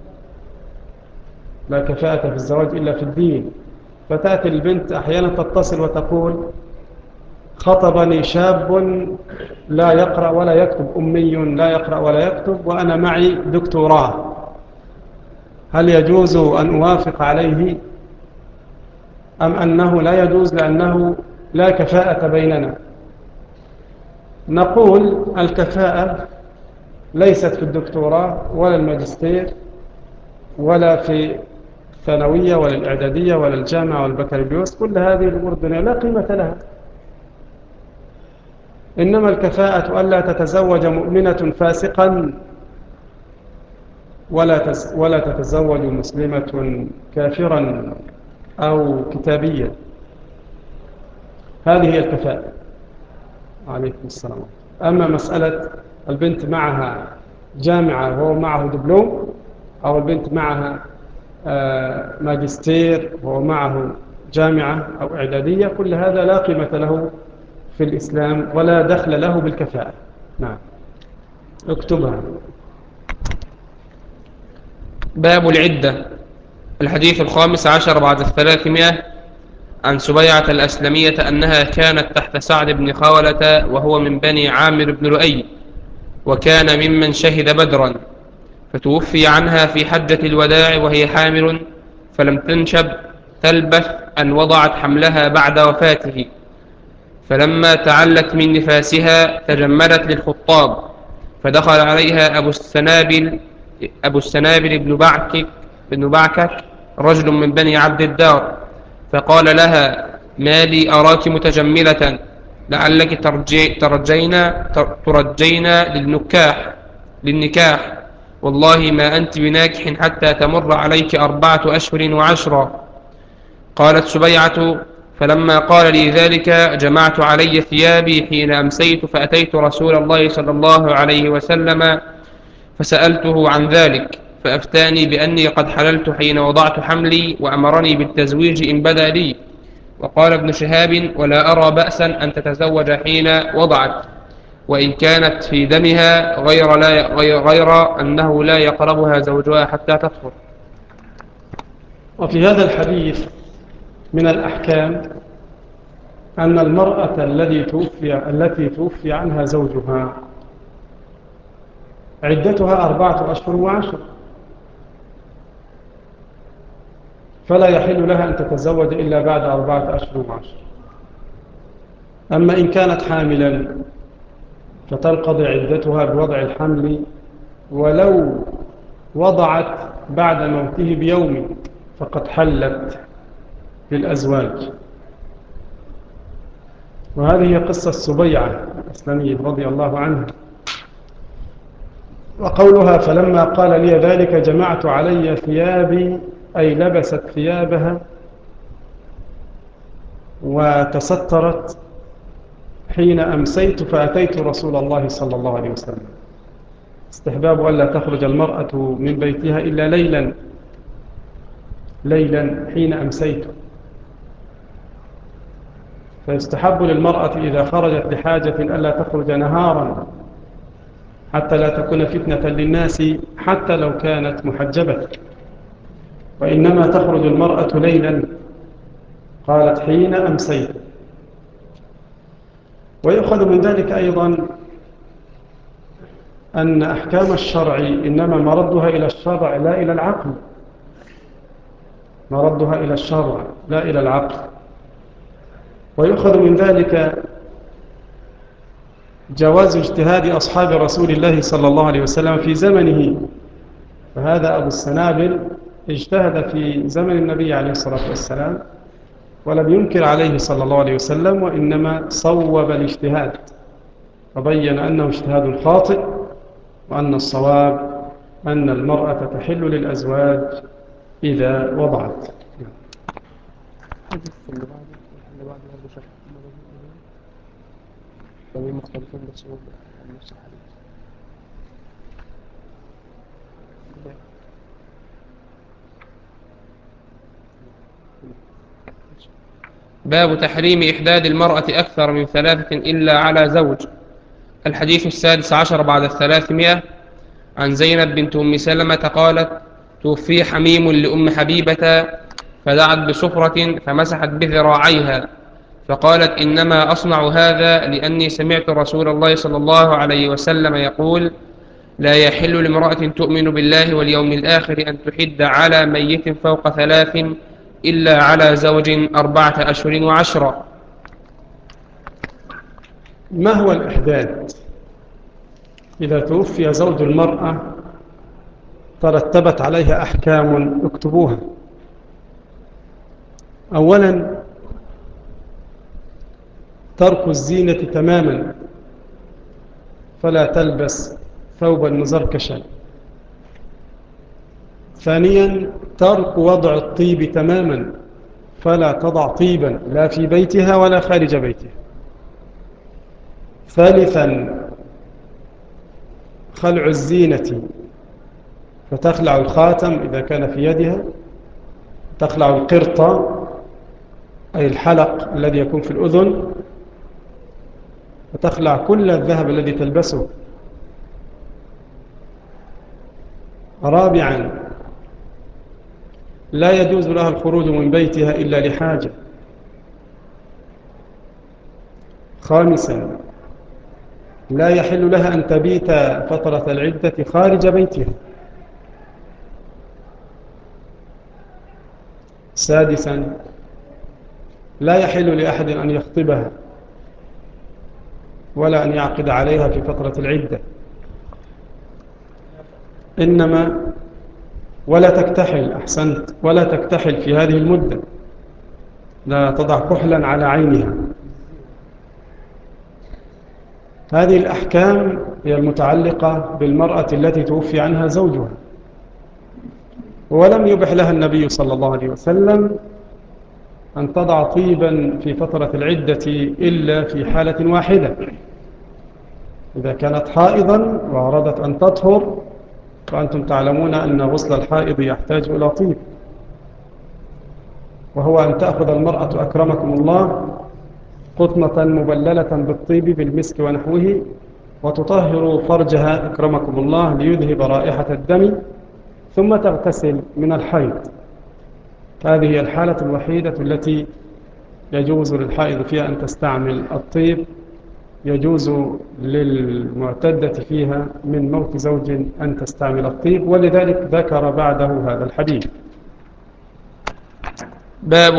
Speaker 1: لا كفاءة في الزواج إلا في الدين. فتأتي البنت أحيانا تتصل وتقول خطبني شاب لا يقرأ ولا يكتب، أمي لا يقرأ ولا يكتب وأنا معي دكتوراه، هل يجوز أن أوافق عليه أم أنه لا يجوز لأنه لا كفاءة بيننا؟ نقول الكفاءة ليست في الدكتوراه ولا الماجستير ولا في الثانوية ولا الإعدادية ولا الجامعة والبكالوريوس، كل هذه الأمور الدنيا لا قيمة لها. إنما الكفاءة ألا تتزوج مؤمنة فاسقا ولا تتزوج مسلمة كافرا أو كتابيا، هذه هي الكفاءة. عليكم السلام. أما مسألة البنت معها جامعة وهو معه دبلوم، أو البنت معها ماجستير وهو معه جامعة أو إعدادية، كل هذا لا قيمة له في الإسلام ولا دخل له بالكفاءة. نعم، اكتبها.
Speaker 2: باب العدة. الحديث 15 بعد 300 عن سبيعة الأسلمية أنها كانت تحت سعد بن خولة وهو من بني عامر بن لؤي، وكان ممن شهد بدرا، فتوفي عنها في حجة الوداع وهي حامل، فلم تنشب تلبث أن وضعت حملها بعد وفاته، فلما تعلت من نفاسها تجملت للخطاب، فدخل عليها أبو السنابل بن بعكك رجل من بني عبد الدار، فقال لها ما لي أراك متجملة، لعلك ترجين للنكاح، والله ما أنت بناكح حتى تمر عليك 4 أشهر و10. قالت سبيعة فلما قال لي ذلك جمعت علي ثيابي حين أمسيت، فأتيت رسول الله صلى الله عليه وسلم فسألته عن ذلك فأفتاني بأني قد حللت حين وضعت حملي وأمرني بالتزويج إن بدا لي. وقال ابن شهاب: ولا أرى بأسا أن تتزوج حين وضعت، وإن كانت في دمها، غير أنه لا يقربها زوجها حتى تطهر.
Speaker 1: وفي هذا الحديث من الأحكام أن المرأة التي توفي عنها زوجها عدتها 4 أشهر و10، فلا يحل لها أن تتزوج إلا بعد 4 أشهر و10. أما إن كانت حاملا فتنقضي عدتها بوضع الحمل ولو وضعت بعد موته بيوم فقد حلت للأزواج. وهذه قصة سبيعة الأسلمية رضي الله عنها. وقولها: فلما قال لي ذلك جمعت علي ثيابي، أي لبست ثيابها وتسترت حين أمسيت فأتيت رسول الله صلى الله عليه وسلم. استحباب ألا تخرج المرأة من بيتها إلا ليلا حين أمسيت، فيستحب للمرأة إذا خرجت لحاجة ألا تخرج نهارا حتى لا تكون فتنة للناس حتى لو كانت محجبة، وإنما تخرج المرأة ليلا. قالت حين أمسيت. ويؤخذ من ذلك أيضا أن أحكام الشرع إنما مردها إلى الشرع لا إلى العقل، مردها إلى الشرع لا إلى العقل. ويؤخذ من ذلك جواز اجتهاد أصحاب رسول الله صلى الله عليه وسلم في زمنه. فهذا أبو السنابل اجتهد في زمن النبي عليه الصلاة والسلام ولم ينكر عليه صلى الله عليه وسلم، وإنما صوب الاجتهاد وبين أنه اجتهاد خاطئ، وأن الصواب أن المرأة تحل للأزواج إذا وضعت.
Speaker 2: باب تحريم إحداد المرأة أكثر من 3 إلا على زوج. الحديث 16 بعد 300. عن زينب بنت أم سلمة قالت: توفي حميم لأم حبيبة فدعت بصفرة فمسحت بذراعيها، فقالت: إنما أصنع هذا لأني سمعت رسول الله صلى الله عليه وسلم يقول: لا يحل لامرأة تؤمن بالله واليوم الآخر أن تحد على ميت فوق 3 إلا على زوج 4 أشهر و10.
Speaker 1: ما هو الإحداد؟ إذا توفي زوج المرأة ترتبت عليها أحكام اكتبوها. أولا ترك الزينة تماما، فلا تلبس ثوبا مزركشا. ثانيا ترك وضع الطيب تماما، فلا تضع طيبا لا في بيتها ولا خارج بيتها. ثالثا خلع الزينة، فتخلع الخاتم إذا كان في يدها، تخلع القرطة أي الحلق الذي يكون في الأذن، وتخلع كل الذهب الذي تلبسه. رابعا لا يجوز لها الخروج من بيتها إلا لحاجة. خامسا لا يحل لها أن تبيت فترة العدة خارج بيتها. سادسا لا يحل لأحد أن يخطبها ولا أن يعقد عليها في فترة العدة. إنما ولا تكتحل، أحسنت، ولا تكتحل في هذه المدة، لا تضع كحلا على عينها. هذه الأحكام هي المتعلقة بالمرأة التي توفي عنها زوجها، ولم يبح لها النبي صلى الله عليه وسلم أن تضع طيبا في فترة العدة إلا في حالة واحدة: إذا كانت حائضا وأرادت أن تطهر وأنتم تعلمون أن غسل الحائض يحتاج إلى طيب، وهو أن تأخذ المرأة أكرمكم الله قطنة مبللة بالطيب بالمسك ونحوه، وتطهر فرجها أكرمكم الله ليذهب رائحة الدم، ثم تغتسل من الحيض. هذه هي الحالة الوحيدة التي يجوز للحائض فيها أن تستعمل الطيب. يجوز للمعتدة فيها من موت زوج أن تستعمل الطيب، ولذلك ذكر بعده هذا الحديث.
Speaker 2: باب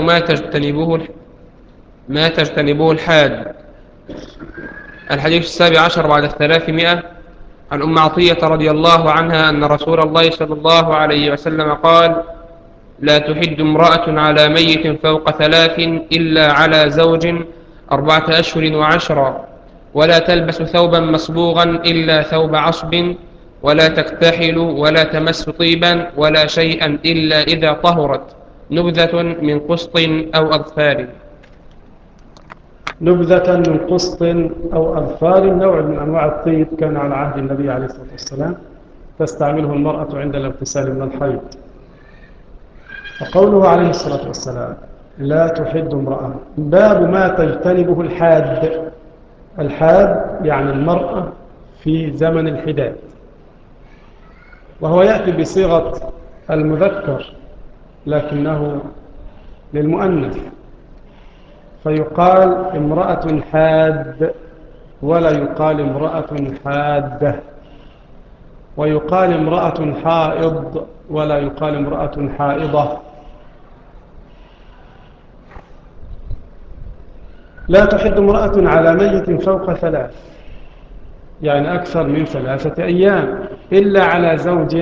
Speaker 2: ما تجتنبه الحاد. الحديث 17 بعد 300. عن أم عطية رضي الله عنها أن رسول الله صلى الله عليه وسلم قال: لا تحد امرأة على ميت فوق 3 إلا على زوج 4 أشهر وعشرا، ولا تلبس ثوبا مصبوغا إلا ثوب عصب، ولا تكتحل ولا تمس طيبا ولا شيئا إلا إذا طهرت، نبذة من قسط أو أظفار.
Speaker 1: نبذة من قسط أو أظفار، نوع من أنواع الطيب كان على عهد النبي عليه الصلاة والسلام تستعمله المرأة عند الاغتسال من الحيض. وقوله عليه الصلاة والسلام لا تحد امرأة، باب ما تجتنبه الحاد. الحاد يعني المرأة في زمن الحداد، وهو يأتي بصيغة المذكر لكنه للمؤنث، فيقال امرأة حاد ولا يقال امرأة حادة، ويقال امرأة حائض ولا يقال امرأة حائضة. لا تحد امرأة على ميت فوق 3، يعني أكثر من 3 أيام، إلا على زوج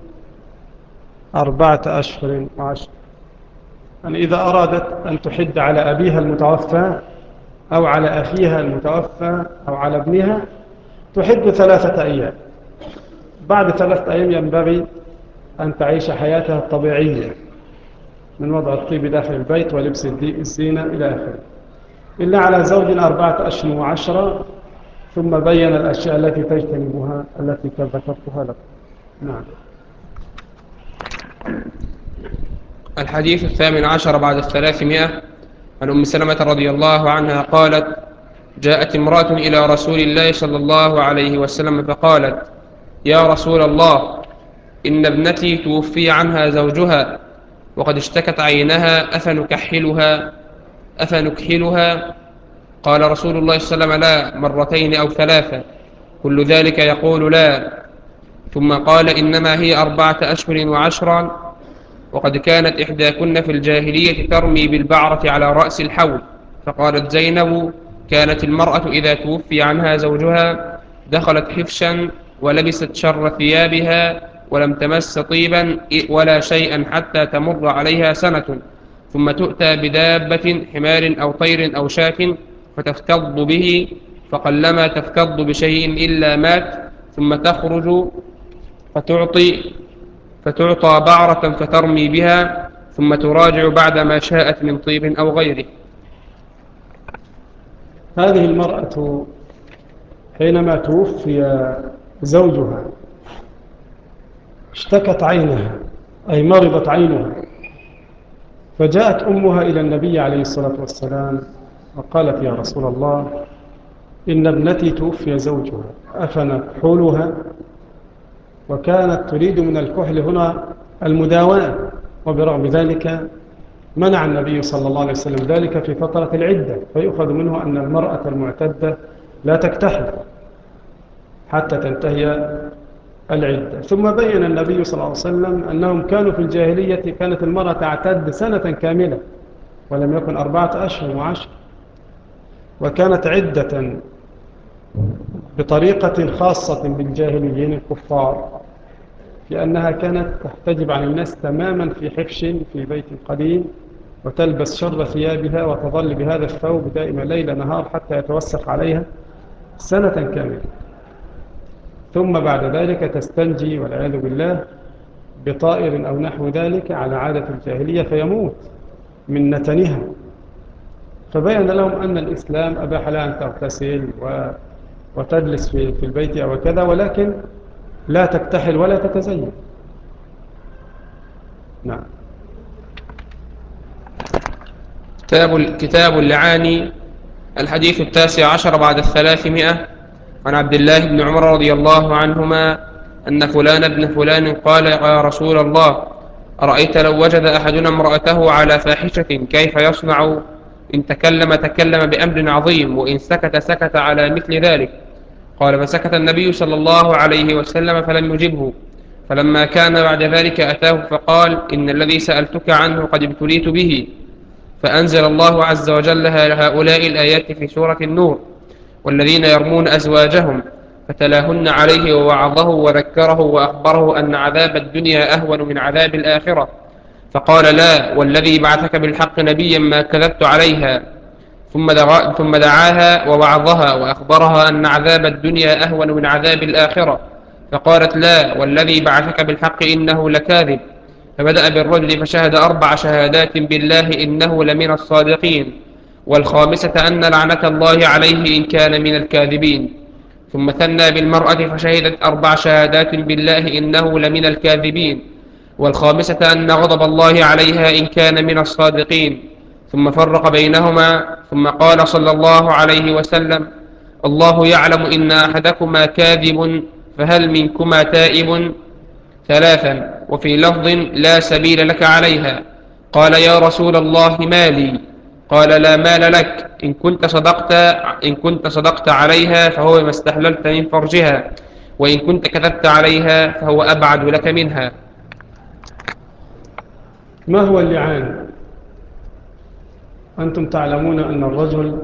Speaker 1: 4 أشهر وعشر. يعني إذا أرادت أن تحد على أبيها المتوفى أو على أخيها المتوفى أو على ابنها تحد 3 أيام. بعد 3 أيام ينبغي أن تعيش حياتها الطبيعية من وضع الطيب داخل البيت ولبس الزينة إلى آخره، إلا على زوج 4 أشهر وعشرة، ثم بين الأشياء التي تجتنبها التي ذكرتها لكم. نعم.
Speaker 2: الحديث 18 بعد 300. عن أم سلمة رضي الله عنها قالت: جاءت امرأة إلى رسول الله صلى الله عليه وسلم فقالت: يا رسول الله، إن ابنتي توفي عنها زوجها وقد اشتكت عينها، أفنكحلها؟ قال رسول الله صلى الله عليه وسلم: لا، 2 أو 3. كل ذلك يقول لا. ثم قال: إنما هي 4 أشهر وعشرا، وقد كانت إحداكن في الجاهلية ترمي بالبعرة على رأس الحول. فقالت زينب: كانت المرأة إذا توفي عنها زوجها دخلت حفشا ولبست شر ثيابها ولم تمس طيبا ولا شيئا حتى تمر عليها سنة، ثم تؤتى بدابة حمار أو طير أو شاة فتفتض به، فقلما تفتض بشيء إلا مات، ثم تخرج فتعطى بعرة فترمي بها، ثم تراجع بعد ما شاءت من طيب أو غيره.
Speaker 1: هذه المرأة حينما توفي زوجها اشتكت عينها، أي مرضت عينها، فجاءت أمها إلى النبي عليه الصلاة والسلام وقالت: يا رسول الله، إن ابنتي توفي زوجها، أفنكحلها؟ وكانت تريد من الكحل هنا المداواة، وبرغم ذلك منع النبي صلى الله عليه وسلم ذلك في فترة العدة، فيؤخذ منه أن المرأة المعتدة لا تكتحل حتى تنتهي العدة. ثم بين النبي صلى الله عليه وسلم أنهم كانوا في الجاهلية كانت المرأة تعتد سنة كاملة ولم يكن 4 أشهر وعشر، وكانت عدة بطريقة خاصة بالجاهليين الكفار، لأنها كانت تحتجب عن الناس تماما في حفش في بيت قديم، وتلبس شر ثيابها وتظل بهذا الثوب دائما ليل نهار حتى يتوسخ عليها سنة كاملة، ثم بعد ذلك تستنجي والعياذ بالله بطائر أو نحو ذلك على عادة الجاهلية فيموت من نتنها. فبين لهم أن الإسلام أباح لها أن تغتسل وتجلس في البيت أو كذا، ولكن لا تكتحل ولا تتزين. نعم.
Speaker 2: كتاب اللعان. الحديث 19 بعد 300. عن عبد الله بن عمر رضي الله عنهما أن فلان ابن فلان قال: يا رسول الله، أرأيت لو وجد أحدنا امرأته على فاحشة كيف يصنع؟ إن تكلم بأمر عظيم، وإن سكت على مثل ذلك. قال: فسكت النبي صلى الله عليه وسلم فلم يجبه. فلما كان بعد ذلك أتاه فقال: إن الذي سألتك عنه قد ابتليت به. فأنزل الله عز وجل هؤلاء الآيات في سورة النور: والذين يرمون أزواجهم فتلاهن عليه ووعظه وذكره وأخبره أن عذاب الدنيا أهون من عذاب الآخرة. فقال: لا والذي بعثك بالحق نبيا ما كذبت عليها. ثم دعاها ووعظها وأخبرها أن عذاب الدنيا أهون من عذاب الآخرة. فقالت: لا والذي بعثك بالحق إنه لكاذب. فبدأ بالرجل فشهد 4 شهادات بالله إنه لمن الصادقين، والخامسة أن لعنة الله عليه إن كان من الكاذبين. ثم ثنى بالمرأة فشهدت 4 شهادات بالله إنه لمن الكاذبين، والخامسة أن غضب الله عليها إن كان من الصادقين. ثم فرق بينهما، ثم قال صلى الله عليه وسلم: الله يعلم إن أحدكما كاذب، فهل منكما تائب؟ 3. وفي لفظ: لا سبيل لك عليها. قال: يا رسول الله ما لي؟ قال: لا مال لك. إن كنت صدقت عليها فهو ما استحللت من فرجها، وإن كنت كذبت عليها فهو أبعد لك منها.
Speaker 1: ما هو اللعان؟ أنتم تعلمون أن الرجل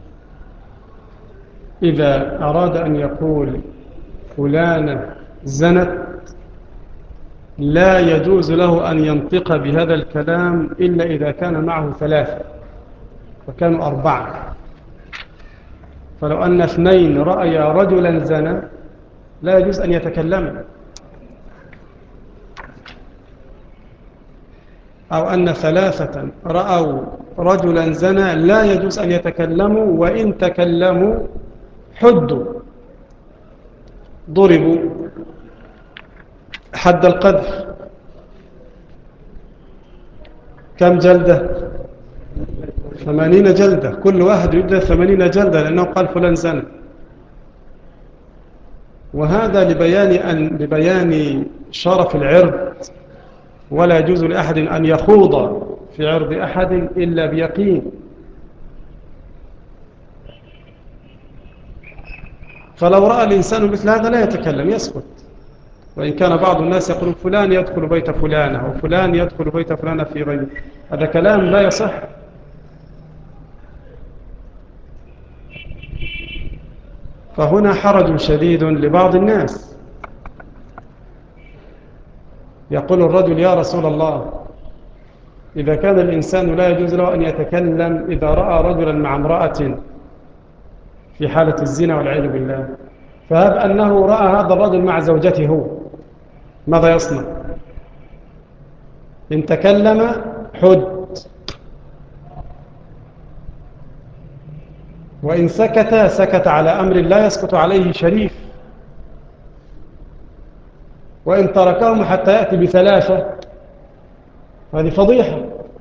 Speaker 1: إذا أراد أن يقول فلانة زنت لا يجوز له أن ينطق بهذا الكلام إلا إذا كان معه 3 وكانوا 4. فلو أن 2 رأيا رجلا زنى لا يجوز أن يتكلم، أو أن 3 رأوا رجلا زنى لا يجوز أن يتكلموا، وإن تكلموا حدوا، ضربوا حد القذف. كم جلدة؟ 80 جلدة، كل واحد يجلد 80 جلدة لأنه قال فلان زنى. وهذا لبيان شرف العرض، ولا يجوز لأحد أن يخوض في عرض أحد إلا بيقين. فلو رأى الإنسان مثل هذا لا يتكلم، يسكت. وإن كان بعض الناس يقول فلان يدخل بيت فلانة وفلان يدخل بيت فلانة في غيره، هذا كلام لا يصح. فهنا حرج شديد لبعض الناس. يقول الرجل: يا رسول الله، إذا كان الإنسان لا يجوز له أن يتكلم إذا رأى رجلا مع امرأة في حالة الزنا والعياذ بالله، فهب أنه رأى هذا الرجل مع زوجته هو، ماذا يصنع؟ إن تكلم حد، وإن سكت على أمر لا يسكت عليه شريف، وإن تركهم حتى يأتي ب3 هذه فضيحة.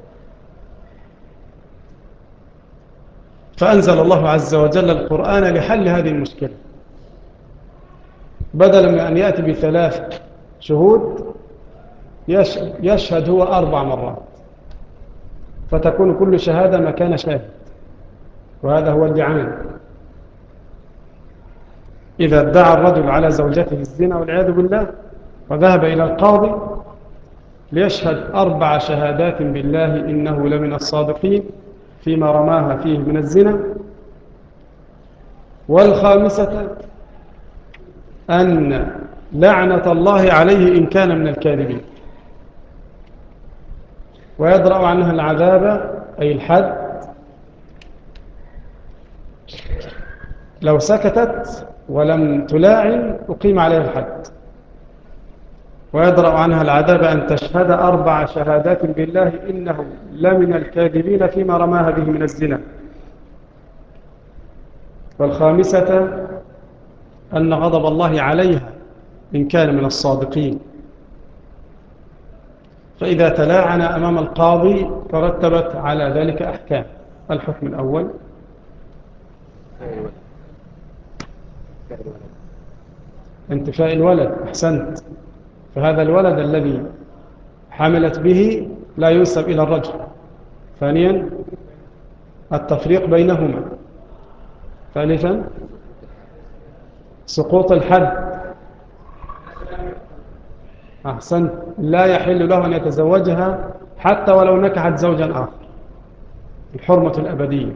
Speaker 1: فأنزل الله عز وجل القرآن لحل هذه المشكلة، بدلا من أن يأتي ب3 شهود يشهد هو 4 مرات، فتكون كل شهادة مكان شاهد، وهذا هو اللعان. إذا ادعى الرجل على زوجته الزنا والعياذ بالله وذهب إلى القاضي ليشهد 4 شهادات بالله إنه لمن الصادقين فيما رماها فيه من الزنا، والخامسة أن لعنة الله عليه إن كان من الكاذبين، ويدرأ عنها العذاب أي الحد لو سكتت ولم تلاعن أقيم عليها الحد، ويدرأ عنها العذاب أن تشهد 4 شهادات بالله إنه لمن الكاذبين فيما رماها به من الزنا، والخامسة أن غضب الله عليها إن كان من الصادقين. فإذا تلاعن أمام القاضي ترتبت على ذلك أحكام. الحكم الأول انتفاء الولد. أحسنت. فهذا الولد الذي حملت به لا ينسب إلى الرجل. ثانيا التفريق بينهما. ثالثا سقوط الحد. أحسنت. لا يحل له أن يتزوجها حتى ولو نكحت زوجا آخر. الحرمة الأبدية.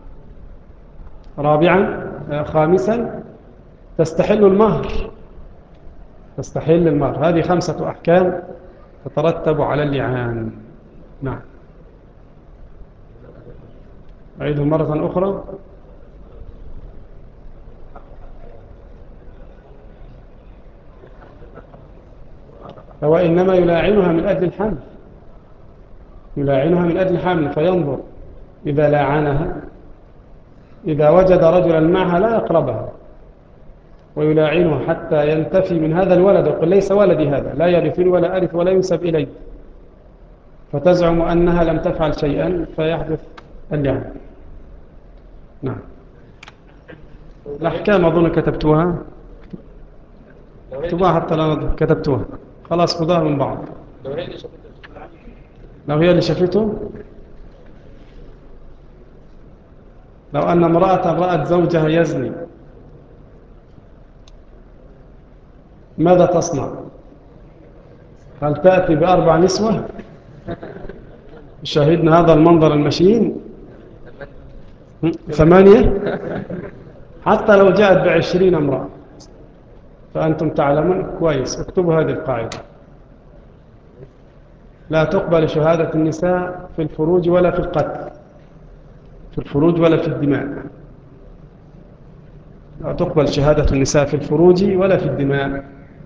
Speaker 1: خامسا تستحل المهر. تستحل المهر. هذه 5 أحكام تترتب على اللعان. نعم. أعيده مرة أخرى. هو إنما يلاعنها من أجل الحمل. يلاعنها من أجل الحمل فينظر إذا لاعنها، إذا وجد رجلا معها لا يقربها ويلاعنه حتى ينتفي من هذا الولد ويقول ليس ولدي هذا، لا يرثني ولا أرث ولا ينسب إلي، فتزعم أنها لم تفعل شيئا فيحدث اللعن. نعم. الأحكام أظن كتبتوها. كتبوها حتى لا نضر. كتبتوها خلاص. خذوها من بعض. لو هي اللي شافته. لو أن امرأة رأت زوجها يزني ماذا تصنع؟ هل تأتي ب4 نسوة؟ شاهدنا هذا المنظر المشين. 8. حتى لو جاءت ب20 امرأة فأنتم تعلمون كويس. اكتبوا هذه القاعدة. لا تقبل شهادة النساء في الفروج ولا في القتل. في الفروج ولا في الدماء. لا تقبل شهادة النساء في الفروج ولا في الدماء.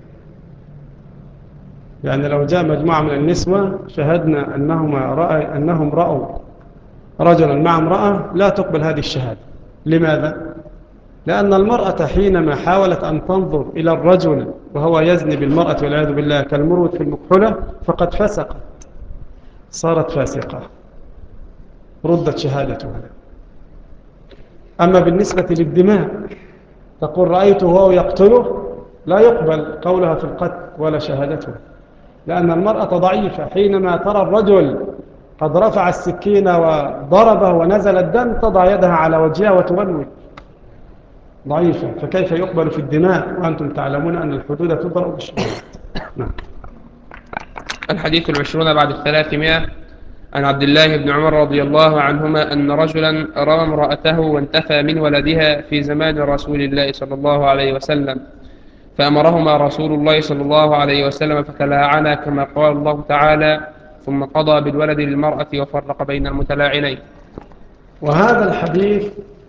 Speaker 1: يعني لو جاء مجموعة من النسوة شهدنا أنهم رأوا رجلا مع امرأة، لا تقبل هذه الشهادة. لماذا؟ لأن المرأة حينما حاولت أن تنظر إلى الرجل وهو يزني بالمرأة والعياذ بالله كالمروت في المكحلة فقد فسقت، صارت فاسقة، ردت شهادتها. أما بالنسبة للدماء تقول رأيته وهو يقتله، لا يقبل قولها في القتل ولا شهادته، لأن المرأة ضعيفة. حينما ترى الرجل قد رفع السكين وضربه ونزل الدم تضع يدها على وجهها وتولول، ضعيفة. فكيف يقبل في الدماء وأنتم تعلمون أن الحدود تضرب بالشهادة. نعم.
Speaker 2: الحديث 20 بعد 300. عن عبد الله بن عمر رضي الله عنهما أن رجلا رمى امرأته وانتفى من ولدها في زمان رسول الله صلى الله عليه وسلم، فأمرهما رسول الله صلى الله عليه وسلم فتلاعنا كما قال الله تعالى: ثم قضى بالولد للمرأة وفرق بين المتلاعنين.
Speaker 1: وهذا الحديث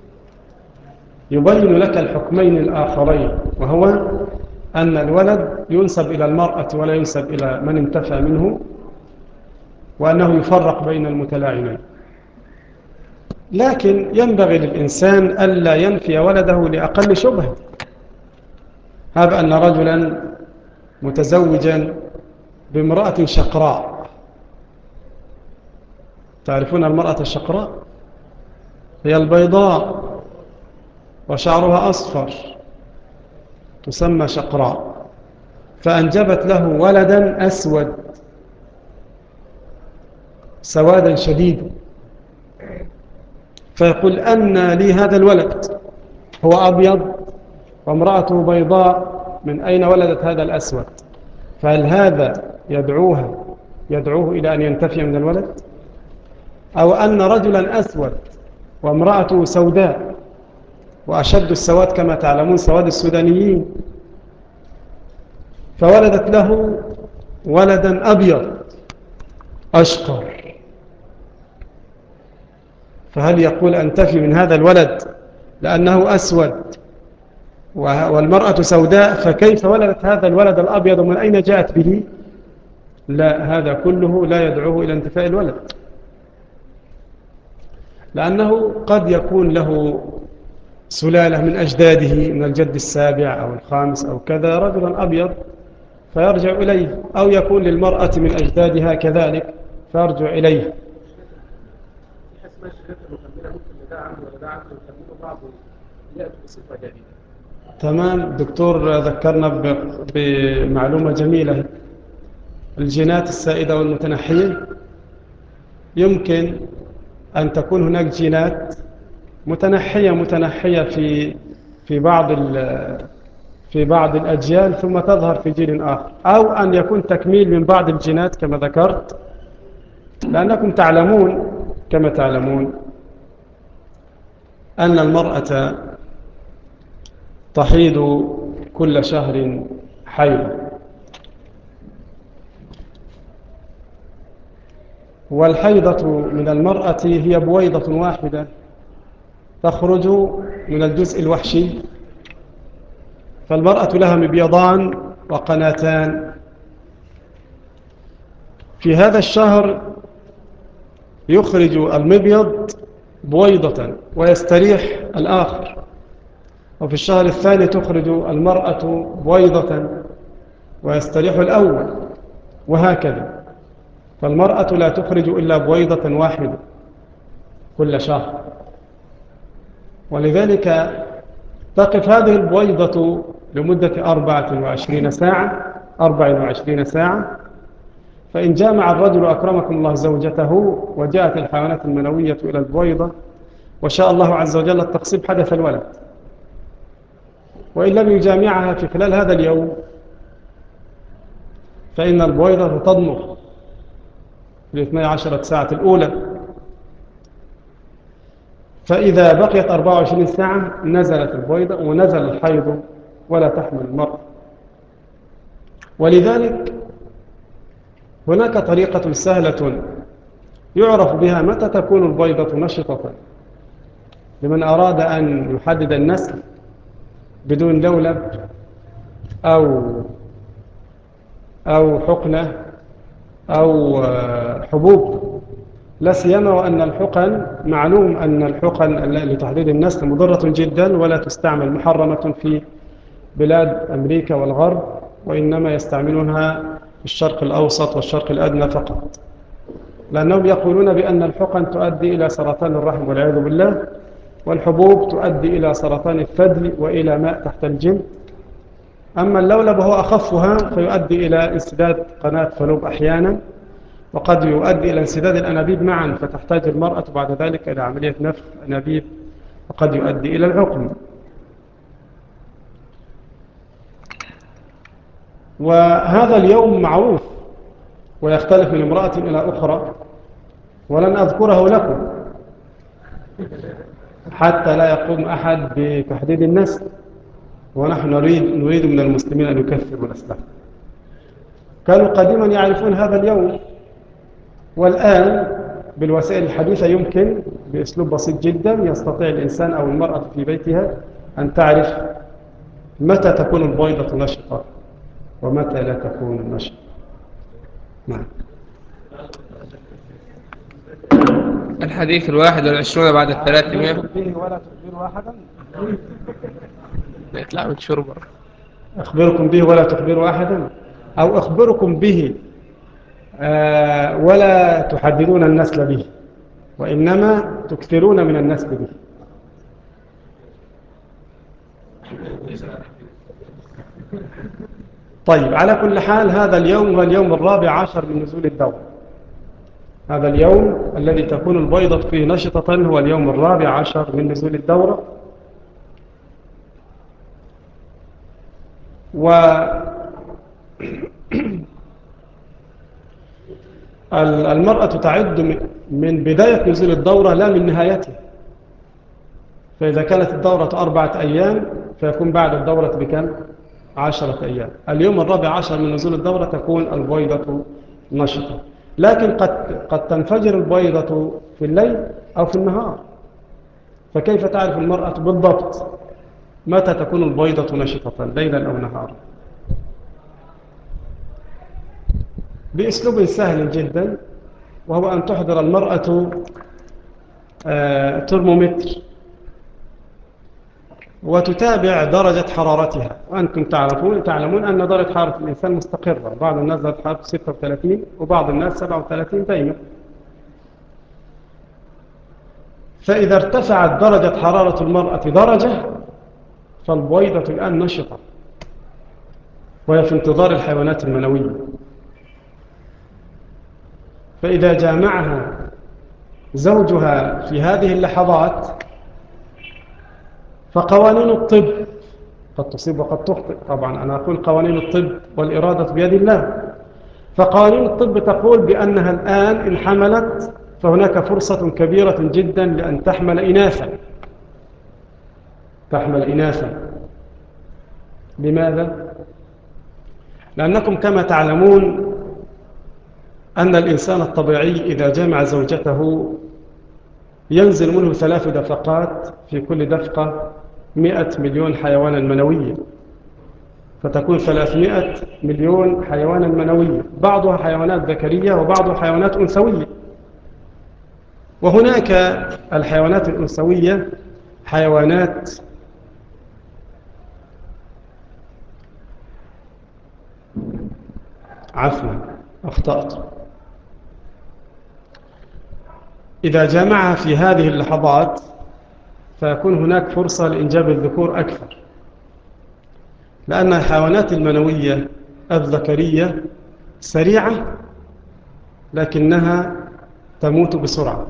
Speaker 1: يبين لك الحكمين الآخرين، وهو أن الولد ينسب إلى المرأة ولا ينسب إلى من انتفى منه، وأنه يفرق بين المتلاعنين. لكن ينبغي للإنسان ألا ينفي ولده لأقل شبهة. هذا أن رجلا متزوجا بامرأة شقراء. تعرفون المرأة الشقراء؟ هي البيضاء وشعرها أصفر، تسمى شقراء. فأنجبت له ولدا أسود، سوادا شديدا. فيقول أن لي هذا الولد هو أبيض وامرأته بيضاء، من أين ولدت هذا الأسود؟ فهل هذا يدعوه إلى أن ينتفي من الولد؟ أو أن رجلا أسود وامرأته سوداء، وأشد السواد كما تعلمون سواد السودانيين، فولدت له ولدا أبيض أشقر، فهل يقول أنتفي من هذا الولد لأنه أسود والمرأة سوداء؟ فكيف ولدت هذا الولد الأبيض ومن أين جاءت به؟ لا، هذا كله لا يدعوه إلى انتفاء الولد، لأنه قد يكون له سلالة من أجداده من الجد السابع أو الخامس أو كذا رجلا أبيض فيرجع إليه، أو يكون للمرأة من أجدادها كذلك فيرجع إليه. تمام دكتور، ذكرنا بمعلومة جميلة. الجينات السائدة والمتنحية يمكن أن تكون هناك جينات متنحية في بعض الأجيال ثم تظهر في جيل آخر، أو أن يكون تكميل من بعض الجينات كما ذكرت، لأنكم تعلمون كما تعلمون أن المرأة تحيض كل شهر حيض، والحيضة من المرأة هي بويضة واحدة تخرج من الجزء الوحشي، فالمرأة لها مبيضان وقناتان. في هذا الشهر يخرج المبيض بويضة ويستريح الآخر، وفي الشهر الثاني تخرج المرأة بويضة ويستريح الأول، وهكذا. فالمرأة لا تخرج إلا بويضة واحدة كل شهر، ولذلك تقف هذه البويضة لمدة 24 ساعة. فإن جامع الرجل أكرمكم الله زوجته وجاءت الحيوانات المنوية إلى البويضة وشاء الله عز وجل التقصيب حدث الولد، وإن لم يجامعها في خلال هذا اليوم فإن البويضة تضمر في 12 ساعة الأولى، فإذا بقيت 24 ساعة نزلت البويضة ونزل الحيض ولا تحمل المرأة. ولذلك هناك طريقة سهلة يعرف بها متى تكون البيضة نشطة لمن أراد أن يحدد النسل بدون لولب أو حقنة أو حبوب، لا سيما وأن الحقن معلوم أن الحقن لتحديد النسل مضرة جدا ولا تستعمل، محرمة في بلاد أمريكا والغرب، وإنما يستعملونها في الشرق الأوسط والشرق الأدنى فقط، لأنهم يقولون بأن الحقن تؤدي إلى سرطان الرحم والعياذ بالله، والحبوب تؤدي إلى سرطان الثدي وإلى ماء تحت الجلد. أما اللولب هو أخفها فيؤدي إلى انسداد قناة فالوب أحيانا، وقد يؤدي إلى انسداد الأنابيب معا، فتحتاج المرأة بعد ذلك إلى عملية نفخ أنابيب، وقد يؤدي إلى العقم. وهذا اليوم معروف ويختلف من امرأة إلى أخرى، ولن أذكره لكم حتى لا يقوم أحد بتحديد النسل، ونحن نريد من المسلمين أن يكثروا الأسلام. كانوا قديما يعرفون هذا اليوم، والآن بالوسائل الحديثة يمكن بأسلوب بسيط جدا يستطيع الإنسان أو المرأة في بيتها أن تعرف متى تكون البيضة نشطة ومتى لا تكون نشطة. نعم.
Speaker 2: الحديث 21 بعد 300.
Speaker 1: أخبركم به ولا تخبروا أحدا.
Speaker 2: يطلع من شربة.
Speaker 1: أخبركم به ولا تخبروا أحدا، أو أخبركم به ولا تحددون النسل به، وإنما تكثرون من النسل به. طيب، على كل حال هذا اليوم هو اليوم 14 من نزول الدورة. هذا اليوم الذي تكون البيضة فيه نشطة هو اليوم 14 من نزول الدورة. والمرأة تعد من بداية نزول الدورة لا من نهايتها، فإذا كانت الدورة 4 أيام فيكون بعد الدورة بكم؟ 10 أيام. اليوم 14 من نزول الدورة تكون البيضة نشطة، لكن قد تنفجر البيضة في الليل أو في النهار. فكيف تعرف المرأة بالضبط متى تكون البيضة نشطة، ليلا أو نهارا؟ بأسلوب سهل جدا، وهو أن تحضر المرأة ترمومتر وتتابع درجة حرارتها. وأنتم تعلمون أن درجة حرارة الإنسان مستقرة، بعض الناس درجة حرارته 36 وبعض الناس 37 دائما. فإذا ارتفعت درجة حرارة المرأة درجة فالبويضة الآن نشطة وهي في انتظار الحيوانات المنوية. فإذا جامعها زوجها في هذه اللحظات، فقوانين الطب قد تصيب وقد تخطئ. طبعا أنا أقول قوانين الطب والإرادة بيد الله. فقوانين الطب تقول بأنها الآن إن حملت فهناك فرصة كبيرة جدا لأن تحمل إناثا. تحمل إناثا. لماذا؟ لأنكم كما تعلمون أن الإنسان الطبيعي إذا جامع زوجته ينزل منه 3 دفقات، في كل دفقة 100 مليون حيوانا منويا، فتكون 300 مليون حيوانا منويا، بعضها حيوانات ذكرية وبعضها حيوانات أنثوية. وهناك الحيوانات الأنثوية حيوانات عفوا أخطأت، إذا جامعها في هذه اللحظات فيكون هناك فرصة لإنجاب الذكور أكثر، لأن الحيوانات المنوية الذكرية سريعة لكنها تموت بسرعة.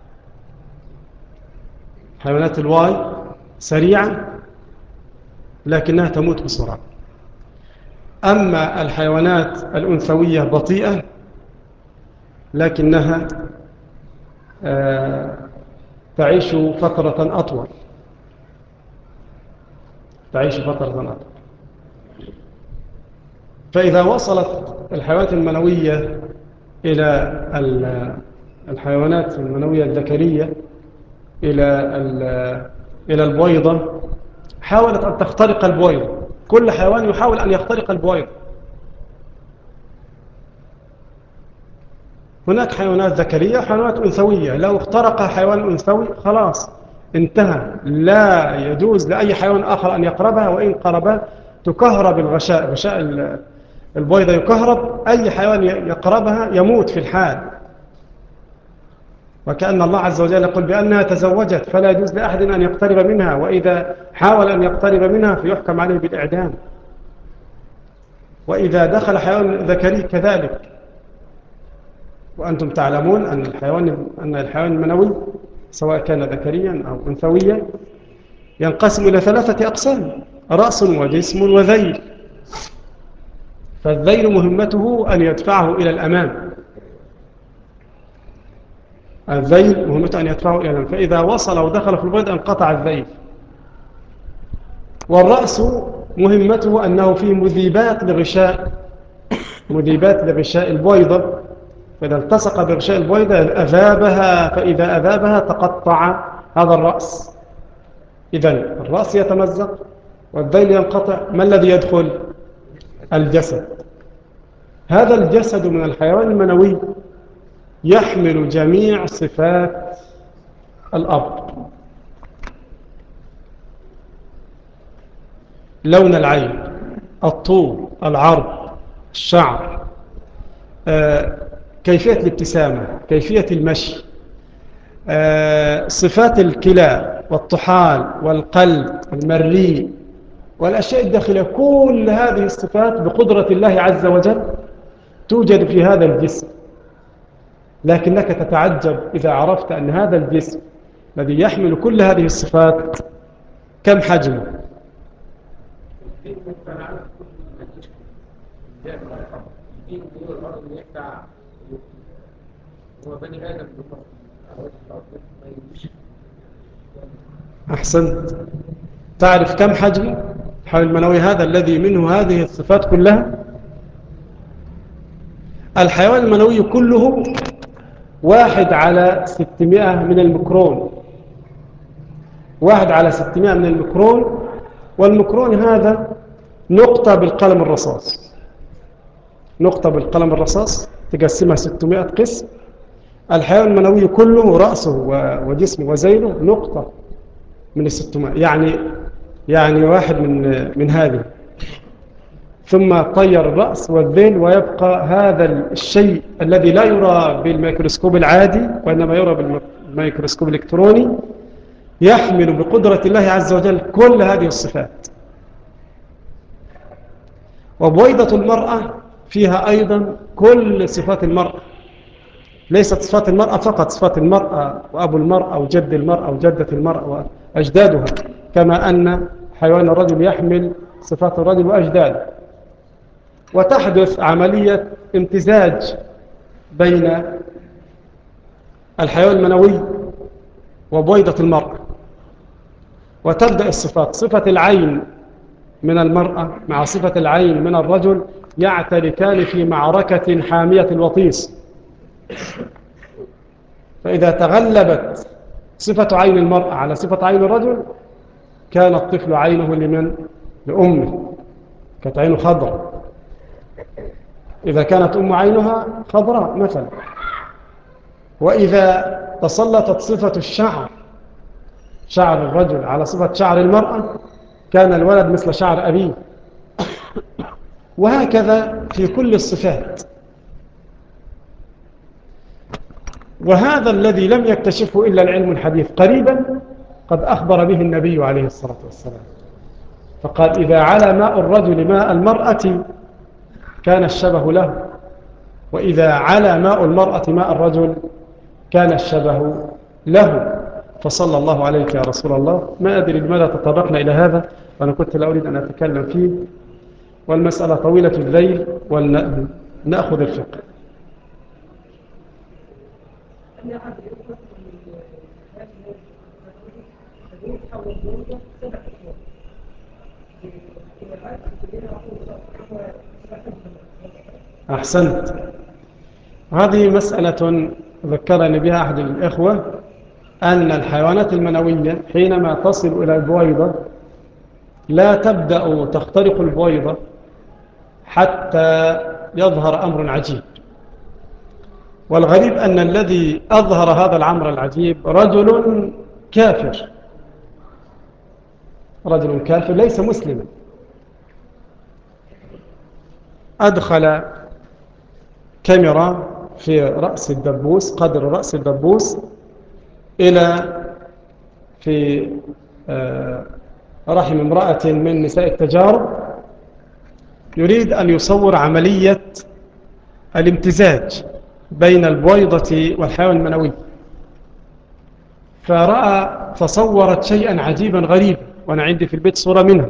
Speaker 1: حيوانات الواي سريعة لكنها تموت بسرعة. أما الحيوانات الأنثوية بطيئة لكنها تعيش فترة أطول. تعيش فترة أطول. فإذا وصلت الحيوانات المنوية إلى الحيوانات المنوية الذكرية إلى البويضة، حاولت أن تخترق البويضة. كل حيوان يحاول أن يخترق البويضة. هناك حيوانات ذكرية وحيوانات أنثوية. لو اخترق حيوان أنثوي خلاص انتهى، لا يجوز لأي حيوان آخر أن يقربها، وإن قربها تكهرب الغشاء، غشاء البويضة يكهرب، أي حيوان يقربها يموت في الحال. وكأن الله عز وجل يقول بأنها تزوجت فلا يجوز لأحد أن يقترب منها، وإذا حاول أن يقترب منها فيحكم عليه بالإعدام. وإذا دخل حيوان ذكري كذلك. وأنتم تعلمون أن الحيوان المنوي سواء كان ذكريا أو أنثويا ينقسم إلى 3 أقسام: رأس وجسم وذيل. فالذيل مهمته أن يدفعه إلى الأمام. الذيل مهمته أن يدفعه إلى الأمام، فإذا وصل ودخل في البيض انقطع الذيل. والرأس مهمته أنه فيه مذيبات لغشاء البويضة، فإذا التصق بغشاء البويضة أذابها، فإذا أذابها تقطع هذا الرأس. إذن الرأس يتمزق والذيل ينقطع، ما الذي يدخل؟ الجسد. هذا الجسد من الحيوان المنوي يحمل جميع صفات الأب: لون العين، الطول، العرض، الشعر، كيفية الابتسامة، كيفية المشي، صفات الكلى والطحال والقلب والمريء والأشياء الداخلية. كل هذه الصفات بقدرة الله عز وجل توجد في هذا الجسم. لكنك تتعجب إذا عرفت أن هذا الجسم الذي يحمل كل هذه الصفات كم حجمه؟ أحسنت. تعرف كم حجمه الحيوان المنوي هذا الذي منه هذه الصفات كلها؟ الحيوان المنوي كله 1/600 من الميكرون. 1/600 من الميكرون. والميكرون هذا نقطة بالقلم الرصاص. نقطة بالقلم الرصاص تقسمها 600 قسم. الحيوان المنوي كله رأسه وجسمه وذيله نقطة من 600. يعني يعني واحد من هذه، ثم طير الرأس والذيل، ويبقى هذا الشيء الذي لا يرى بالميكروسكوب العادي وإنما يرى بالميكروسكوب الإلكتروني، يحمل بقدرة الله عز وجل كل هذه الصفات. وبويضة المرأة فيها أيضا كل صفات المرأة، ليست صفات المرأة فقط، صفات المرأة وأبو المرأة وجد المرأة وجدة المرأة وأجدادها، كما أن حيوان الرجل يحمل صفات الرجل وأجداده. وتحدث عملية امتزاج بين الحيوان المنوي وبويضة المرأة، وتبدأ الصفات، صفة العين من المرأة مع صفة العين من الرجل يعتركان في معركة حامية الوطيس، فإذا تغلبت صفة عين المرأة على صفة عين الرجل كان الطفل عينه لمن؟ لأمه، كانت عينه خضراء، إذا كانت أم عينها خضراء مثلا. وإذا تسلطت صفة الشعر، شعر الرجل على صفة شعر المرأة، كان الولد مثل شعر أبيه، وهكذا في كل الصفات. وهذا الذي لم يكتشفه إلا العلم الحديث، قريبا قد أخبر به النبي عليه الصلاة والسلام، فقال: إذا على ماء الرجل ماء المرأة كان الشبه له، وإذا على ماء المرأة ماء الرجل كان الشبه له. فصلى الله عليك يا رسول الله. ما أدري لماذا تطرقنا إلى هذا، وأنا كنت لا أريد أن أتكلم فيه، والمسألة طويلة الذيل، ولنأخذ الفقه. أحسنت. هذه مسألة ذكرني بها أحد الإخوة، أن الحيوانات المنوية حينما تصل إلى البويضة لا تبدأ تخترق البويضة حتى يظهر أمر عجيب. والغريب أن الذي أظهر هذا الأمر العجيب رجل كافر، رجل كافر ليس مسلما، أدخل كاميرا في رأس الدبوس، قدر رأس الدبوس، إلى في رحم امرأة من نساء التجارب، يريد أن يصور عملية الامتزاج بين البويضة والحيوان المنوي، فصورت شيئا عجيبا غريبا، وأنا عندي في البيت صورة منها.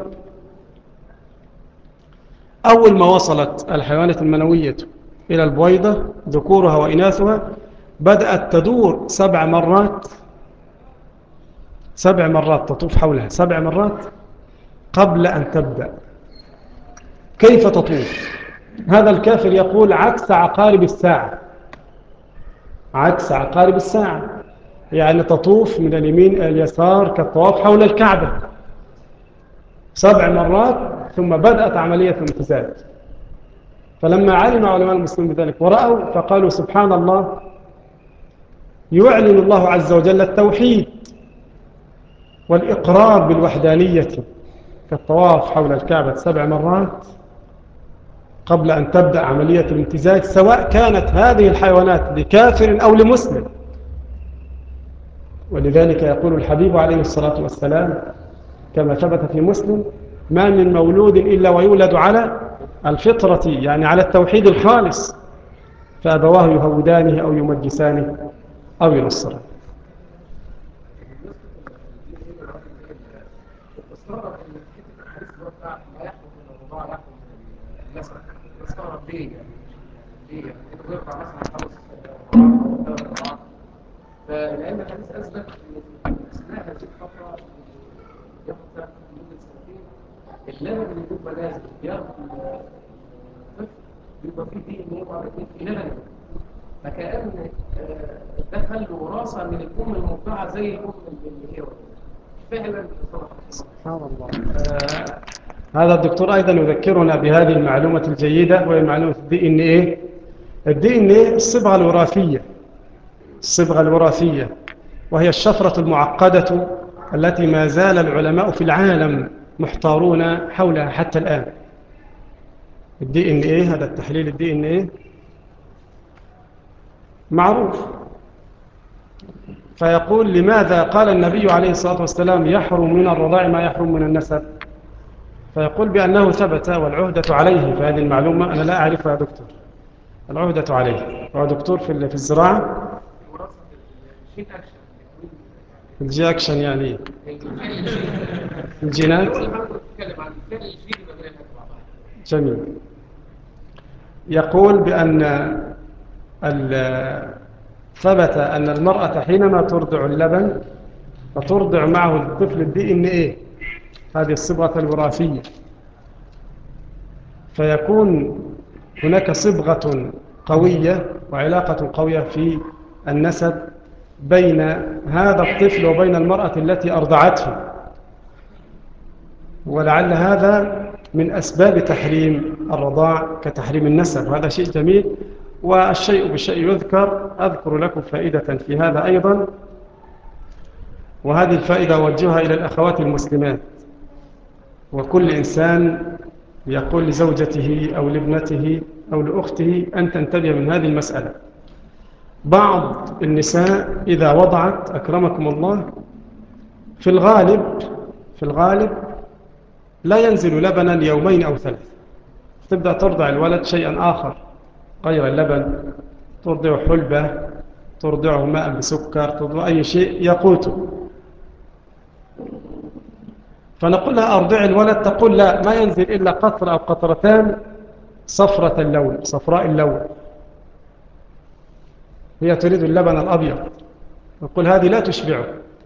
Speaker 1: أول ما وصلت الحيوانات المنوية إلى البويضة ذكورها وإناثها بدأت تدور 7 مرات، 7 مرات تطوف حولها 7 مرات قبل أن تبدأ. كيف تطوف؟ هذا الكافر يقول عكس عقارب الساعة، عكس عقارب الساعة، يعني تطوف من اليمين إلى اليسار كالطواف حول الكعبة 7 مرات، ثم بدأت عملية الامتزاج. فلما علم علماء المسلمين بذلك ورأوا، فقالوا: سبحان الله، يعلن الله عز وجل التوحيد والإقرار بالوحدانية كالطواف حول الكعبة 7 مرات قبل أن تبدأ عملية الامتزاج، سواء كانت هذه الحيوانات لكافر أو لمسلم. ولذلك يقول الحبيب عليه الصلاة والسلام كما ثبت في مسلم: ما من مولود إلا ويولد على الفطرة، يعني على التوحيد الخالص، فأبواه يهودانه أو يمجسانه أو ينصرانه.
Speaker 3: فلأن الحديث أثبت أن أثناء هذه الفترة يقطع مدة 2 اللبن اللي بيبقى نازل ياخد الطفل بيبقى فيه دي ان هو في لبن، فكأن دخل وراثة من الأم المرضعة زي الأم اللي هي فعلا.
Speaker 1: سبحان الله. هذا الدكتور أيضا يذكرنا بهذه المعلومة الجيدة، وهي معلومة الدي ان ايه. الدي ان ايه الصبغة الوراثية، الصبغة الوراثية، وهي الشفرة المعقدة التي ما زال العلماء في العالم محتارون حولها حتى الآن. الدي ان ايه، هذا التحليل الدي ان ايه معروف. فيقول لماذا قال النبي عليه الصلاة والسلام يحرم من الرضاع ما يحرم من النسب؟ فيقول بأنه ثبت والعهدة عليه. فهذه المعلومة أنا لا أعرفها يا دكتور. العهدة عليه، هو دكتور في الزراعة. الجي أكشن يعني إيه؟ الجينات. جميل. يقول بأن ثبت أن المرأة حينما ترضع اللبن فترضع معه الطفل الدي ان ايه، هذه الصبغة الوراثية، فيكون هناك صبغة قوية وعلاقة قوية في النسب بين هذا الطفل وبين المرأة التي أرضعته، ولعل هذا من أسباب تحريم الرضاع كتحريم النسب. هذا شيء جميل، والشيء بالشيء يذكر. أذكر لكم فائدة في هذا أيضا، وهذه الفائدة أوجهها إلى الأخوات المسلمات، وكل إنسان يقول لزوجته أو لابنته أو لأخته أن تنتبه من هذه المسألة. بعض النساء إذا وضعت أكرمكم الله في الغالب لا ينزل لبنا يومين أو ثلاث، تبدأ ترضع الولد شيئا آخر غير اللبن، ترضع حلبة، ترضعه ماء بسكر، ترضع أي شيء يقوته. فنقول لها أرضع الولد، تقول لا، ما ينزل إلا قطرة أو قطرتان صفراء اللون. هي تريد اللبن الأبيض، نقول هذه لا تشبعه.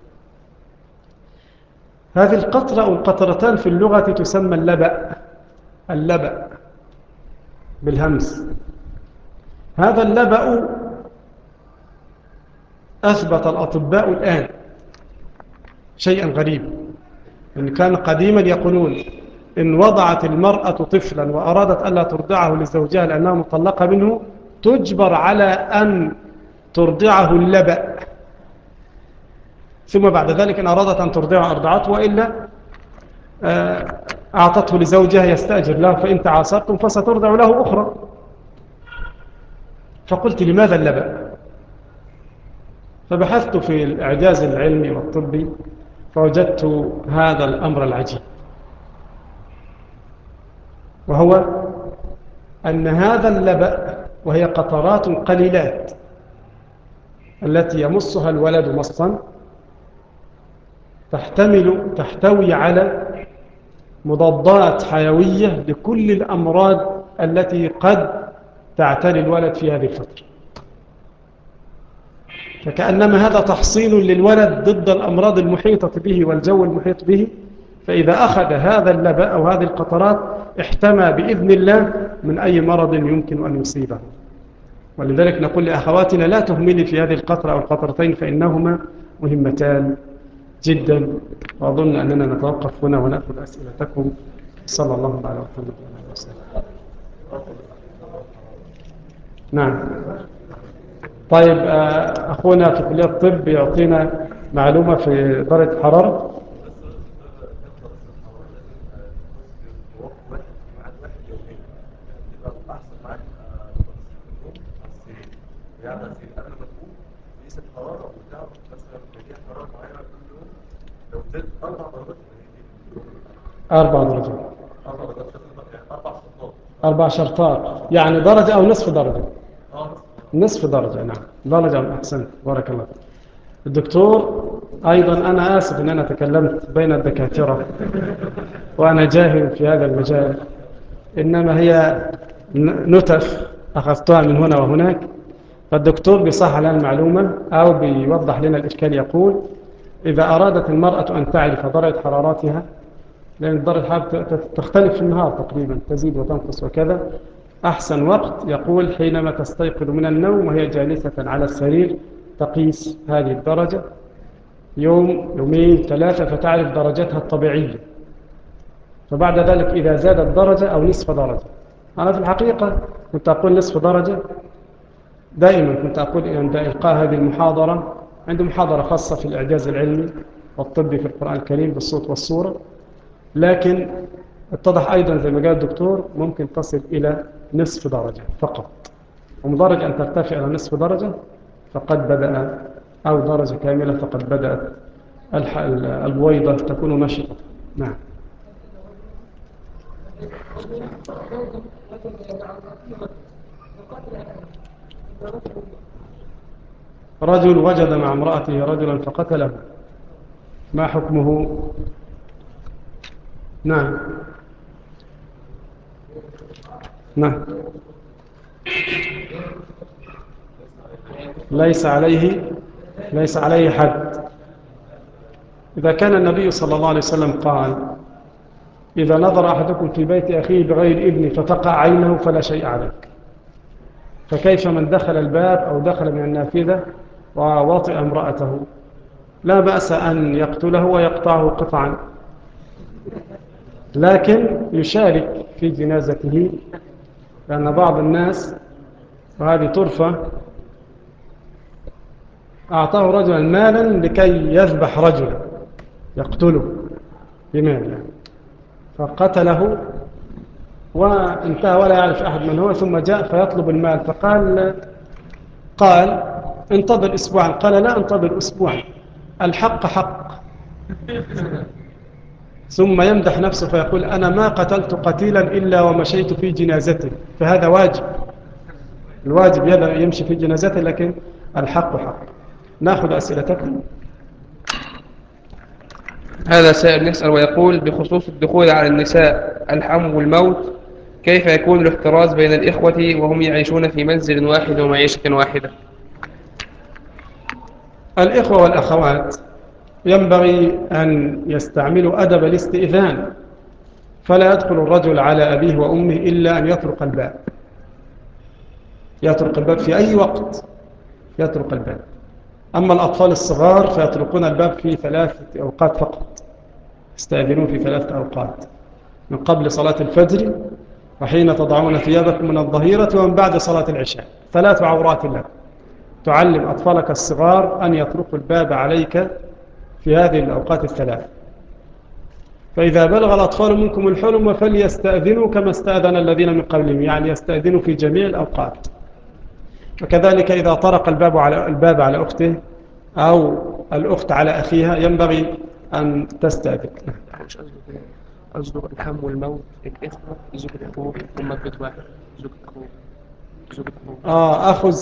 Speaker 1: هذه القطرة أو القطرتان في اللغة تسمى اللبأ بالهمس. هذا اللبأ أثبت الأطباء الآن شيئا غريب، إن كان قديما يقولون إن وضعت المرأة طفلا وأرادت ألا ترضعه لزوجها لأنها مطلقة منه، تجبر على أن ترضعه اللبأ، ثم بعد ذلك إن أرادت أن ترضعه أرضعته، وإلا أعطته لزوجها يستأجر له، فإن تعاصرتم فسترضع له أخرى. فقلت لماذا اللبأ؟ فبحثت في الإعجاز العلمي والطبي فوجدت هذا الأمر العجيب، وهو أن هذا اللبأ وهي قطرات قليلات التي يمصها الولد مصا تحتوي على مضادات حيوية لكل الأمراض التي قد تعتري الولد في هذه الفترة، فكأنما هذا تحصين للولد ضد الأمراض المحيطة به والجو المحيط به. فإذا أخذ هذا اللبأ أو هذه القطرات احتمى بإذن الله من أي مرض يمكن أن يصيبه. ولذلك نقول لأخواتنا لا تهملي في هذه القطرة أو القطرتين، فإنهما مهمتان جدا. وأظن أننا نتوقف هنا ونأخذ أسئلتكم. صلى الله عليه وسلم. نعم. طيب، أخونا في كلية الطب يعطينا معلومة في درجة حرارة. أربع درجات، 4 شرطات، يعني درجة أو نصف درجة. نصف درجة، نعم، درجة. أحسنت، بارك الله. الدكتور أيضا، أنا آسف أن أنا تكلمت بين الدكاترة وأنا جاهل في هذا المجال، إنما هي نتف أخذتها من هنا وهناك. فالدكتور بيصحح لنا المعلومة أو بيوضح لنا الإشكال. يقول إذا أرادت المرأة أن تعرف درجة حرارتها، لأن درجة الحرارة تختلف في النهار تقريبا، تزيد وتنقص وكذا، أحسن وقت يقول حينما تستيقظ من النوم وهي جالسة على السرير، تقيس هذه الدرجة يوم يومين 3 فتعرف درجتها الطبيعية. فبعد ذلك إذا زادت درجة أو نصف درجة. أنا في الحقيقة كنت أقول نصف درجة دائما، كنت أقول عند إلقاء هذه لكن اتضح أيضا زي ما قال الدكتور ممكن تصل إلى نصف درجة فقط، ومجرد أن ترتفع إلى نصف درجة فقد بدأ، أو درجة كاملة فقد بدأت البويضة تكون نشطة. نعم. رجل وجد مع امرأته رجلا فقتله، ما حكمه؟ نعم. نعم. ليس عليه حد. إذا كان النبي صلى الله عليه وسلم قال إذا نظر أحدكم في بيت أخيه بغير إذن فتقع عينه فلا شيء عليك، فكيف من دخل الباب أو دخل من النافذة وواطئ امرأته؟ لا بأس أن يقتله ويقطعه قطعا، لكن يشارك في جنازته، لأن بعض الناس، وهذه طرفة، أعطاه رجلا مالا لكي يذبح رجلا يقتله بمال يعني، فقتله وانتهى ولا يعرف أحد من هو، ثم جاء فيطلب المال، قال انتظر أسبوعا. قال لا انتظر أسبوعا، الحق حق. ثم يمدح نفسه فيقول أنا ما قتلت قتيلا إلا ومشيت في جنازته، فهذا واجب، الواجب يمشي في جنازته، لكن الحق حق. نأخذ أسئلتكم.
Speaker 2: هذا سائل يسأل ويقول بخصوص الدخول على النساء الحم والموت، كيف يكون الاحتراز بين الإخوة وهم يعيشون في منزل واحد ومعيشة واحدة؟
Speaker 1: الإخوة والأخوات ينبغي أن يستعملوا أدب الاستئذان، فلا يدخل الرجل على أبيه وأمه إلا أن يطرق الباب، يطرق الباب في أي وقت، يطرق الباب. أما الأطفال الصغار فيطرقون الباب في 3 أوقات فقط، يستأذنون في 3 أوقات: من قبل صلاة الفجر، وحين تضعون ثيابكم من الظهيرة، ومن بعد صلاة العشاء. 3 عورات لك. تعلم أطفالك الصغار أن يطرقوا الباب عليك في هذه الأوقات ال3. فإذا بلغ الأطفال منكم الحلم فليستأذنوا كما استأذن الذين من قبلهم، يعني يستأذنوا في جميع الأوقات. وكذلك إذا طرق الباب على أخته أو الأخت على أخيها ينبغي أن تستأذن.
Speaker 2: مش قصده الحم والموت، الإخوة زوجة أخوه هم بيت واحد، زوجة أخوه زوجة أخوه.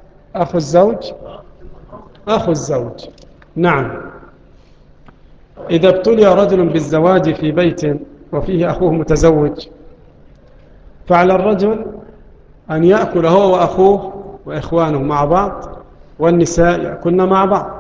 Speaker 1: أخو الزوج. نعم. إذا ابتلي رجل بالزواج في بيت وفيه أخوه متزوج، فعلى الرجل أن يأكل هو وأخوه وإخوانه مع بعض، والنساء يأكلن مع بعض،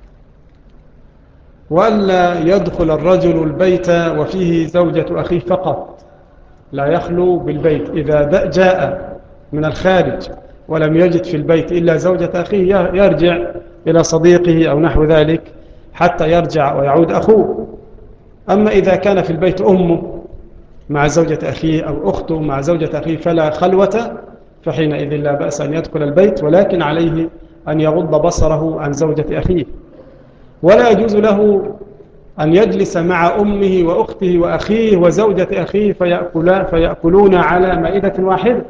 Speaker 1: وألا يدخل الرجل البيت وفيه زوجة أخيه فقط، لا يخلو بالبيت. إذا جاء من الخارج ولم يجد في البيت إلا زوجة أخيه يرجع إلى صديقه أو نحو ذلك حتى يرجع ويعود أخوه. أما إذا كان في البيت أمه مع زوجة أخيه أو أخته مع زوجة أخيه فلا خلوة، فحينئذ لا بأس أن يدخل البيت، ولكن عليه أن يغض بصره عن زوجة أخيه. ولا يجوز له أن يجلس مع أمه وأخته وأخيه وزوجة أخيه فيأكلون على مائدة واحدة،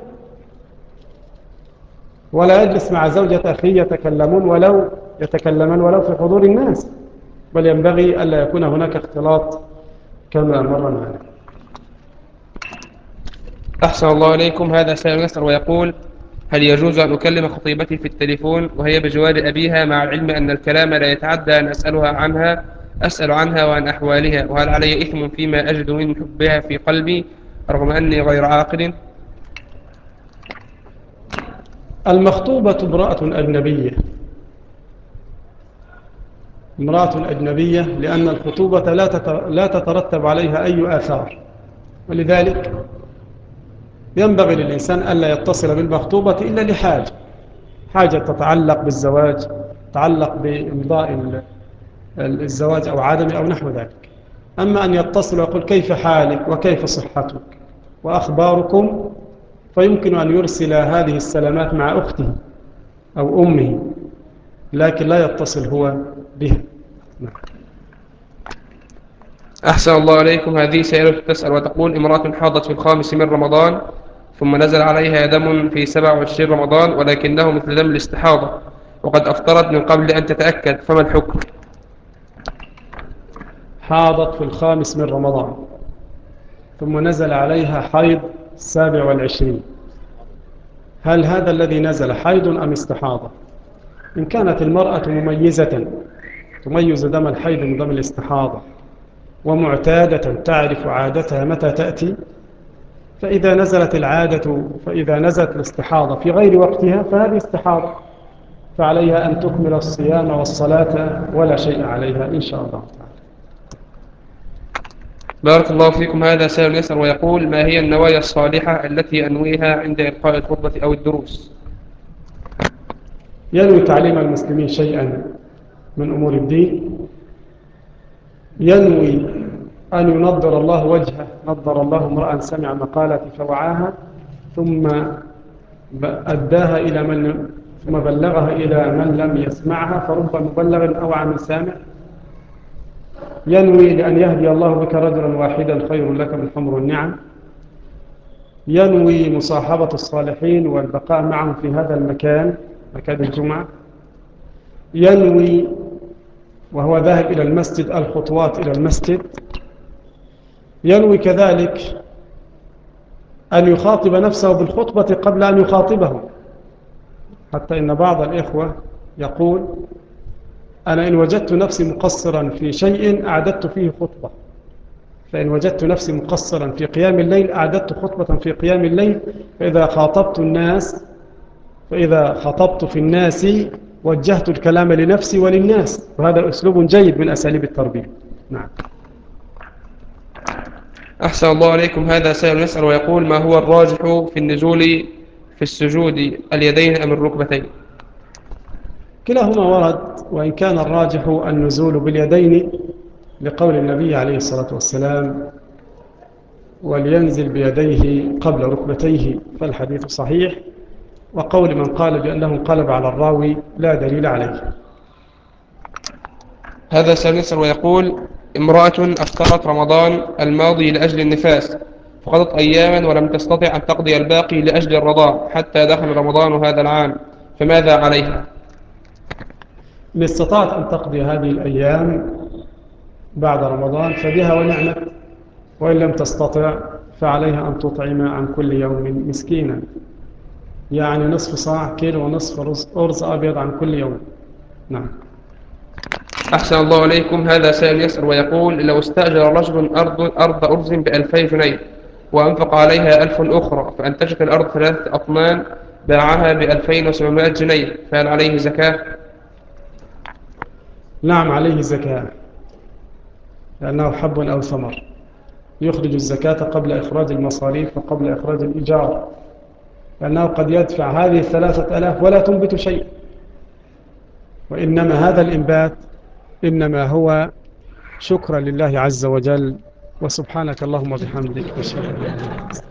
Speaker 1: ولا يجلس مع زوجة أخيه يتكلمون ولو في حضور الناس، بل ينبغي ألا يكون هناك اختلاط كما مر معنا.
Speaker 2: أحسن الله إليكم. هذا سائل يسأل ويقول هل يجوز أن أكلم خطيبتي في التليفون وهي بجوار أبيها، مع العلم أن الكلام لا يتعدى أن أسأل عنها وعن أحوالها، وهل علي إثم فيما أجد من حبها في قلبي رغم أني غير عاقل؟
Speaker 1: المخطوبة امرأة أجنبية، لأن الخطوبة لا تترتب عليها أي آثار، ولذلك ينبغي للإنسان ألا يتصل بالمخطوبة إلا حاجة تتعلق بالزواج، تتعلق بإمضاء الزواج أو عدمه أو نحو ذلك. أما أن يتصل ويقول كيف حالك وكيف صحتك وأخباركم، فيمكن أن يرسل هذه السلامات مع أخته أو أمه، لكن لا يتصل هو بها. نعم.
Speaker 2: أحسن الله عليكم. هذه سائلة تسأل وتقول: امرأة حاضت في 5 من رمضان ثم نزل عليها دم في 27 رمضان ولكنه مثل دم الاستحاضة وقد أفطرت من قبل أن تتأكد، فما الحكم؟
Speaker 1: حاضت في 5 من رمضان ثم نزل عليها حيض 27، هل هذا الذي نزل حيض أم استحاضة؟ إن كانت المرأة مميزة تميز دم الحيض من دم الاستحاضة ومعتادة تعرف عادتها متى تأتي، فإذا نزلت الاستحاضة في غير وقتها فهذه استحاضة، فعليها أن تكمل الصيام والصلاة ولا شيء عليها إن شاء الله تعالى.
Speaker 2: بارك الله فيكم. هذا سائل يسأل ويقول: ما هي النوايا الصالحة التي أنويها عند إلقاء الخطبة أو الدروس؟
Speaker 1: ينوي تعليم المسلمين شيئا من أمور الدين، ينوي أن ينظر الله وجهه، نظر الله امرأ سمع مقالتي فوعاها ثم أداها إلى ثم بلغها إلى من لم يسمعها، فرب مبلغ أوعى من سامع. ينوي لأن يهدي الله بك رجلا واحدا خير لك من حمر النعم. ينوي مصاحبة الصالحين والبقاء معهم في هذا المكان، مكان الجمعة. ينوي وهو ذاهب إلى المسجد الخطوات إلى المسجد. ينوي كذلك أن يخاطب نفسه بالخطبة قبل أن يخاطبه، حتى إن بعض الإخوة يقول: أنا إن وجدت نفسي مقصرا في شيء أعددت فيه خطبة، فإن وجدت نفسي مقصرا في قيام الليل أعددت خطبة في قيام الليل، فإذا خطبت في الناس وجهت الكلام لنفسي وللناس، وهذا أسلوب جيد من أساليب التربية. نعم.
Speaker 2: أحسن الله عليكم. هذا سائل يسأل ويقول: ما هو الراجح في النزول في السجود، اليدين أم الركبتين؟
Speaker 1: كلاهما ورد، وإن كان الراجح النزول باليدين لقول النبي عليه الصلاة والسلام: ولينزل بيديه قبل ركبتيه، فالحديث صحيح، وقول من قال بأنه انقلب على الراوي لا دليل عليه.
Speaker 2: هذا سائل يسأل ويقول: امرأة أفطرت رمضان الماضي لأجل النفاس فقضت أياما ولم تستطع أن تقضي الباقي لأجل الرضاع حتى دخل رمضان هذا العام، فماذا عليها؟
Speaker 1: إن استطاعت أن تقضي هذه الأيام بعد رمضان فبها ونعمت، وإن لم تستطع فعليها أن تطعم عن كل يوم مسكينا، يعني نصف صاع، كيلو ونصف أرز أبيض عن كل يوم. نعم.
Speaker 2: أحسن الله عليكم. هذا سائل يسأل ويقول: لو استأجر رجل أرض أرز ب2000 جنيه وأنفق عليها 1000 أخرى فأنتجت الأرض 3 أطنان باعها ب2700 جنيه، فهل عليه زكاة؟
Speaker 1: نعم عليه زكاة، لأنه حب أو ثمر، يخرج الزكاة قبل إخراج المصاريف وقبل إخراج الإيجار، لأنه قد يدفع هذه 3000 ولا تنبت شيء، وإنما هذا الإنبات إنما هو شكرا لله عز وجل. وسبحانك اللهم وبحمدك، أشهد أن لا إله إلا أنت.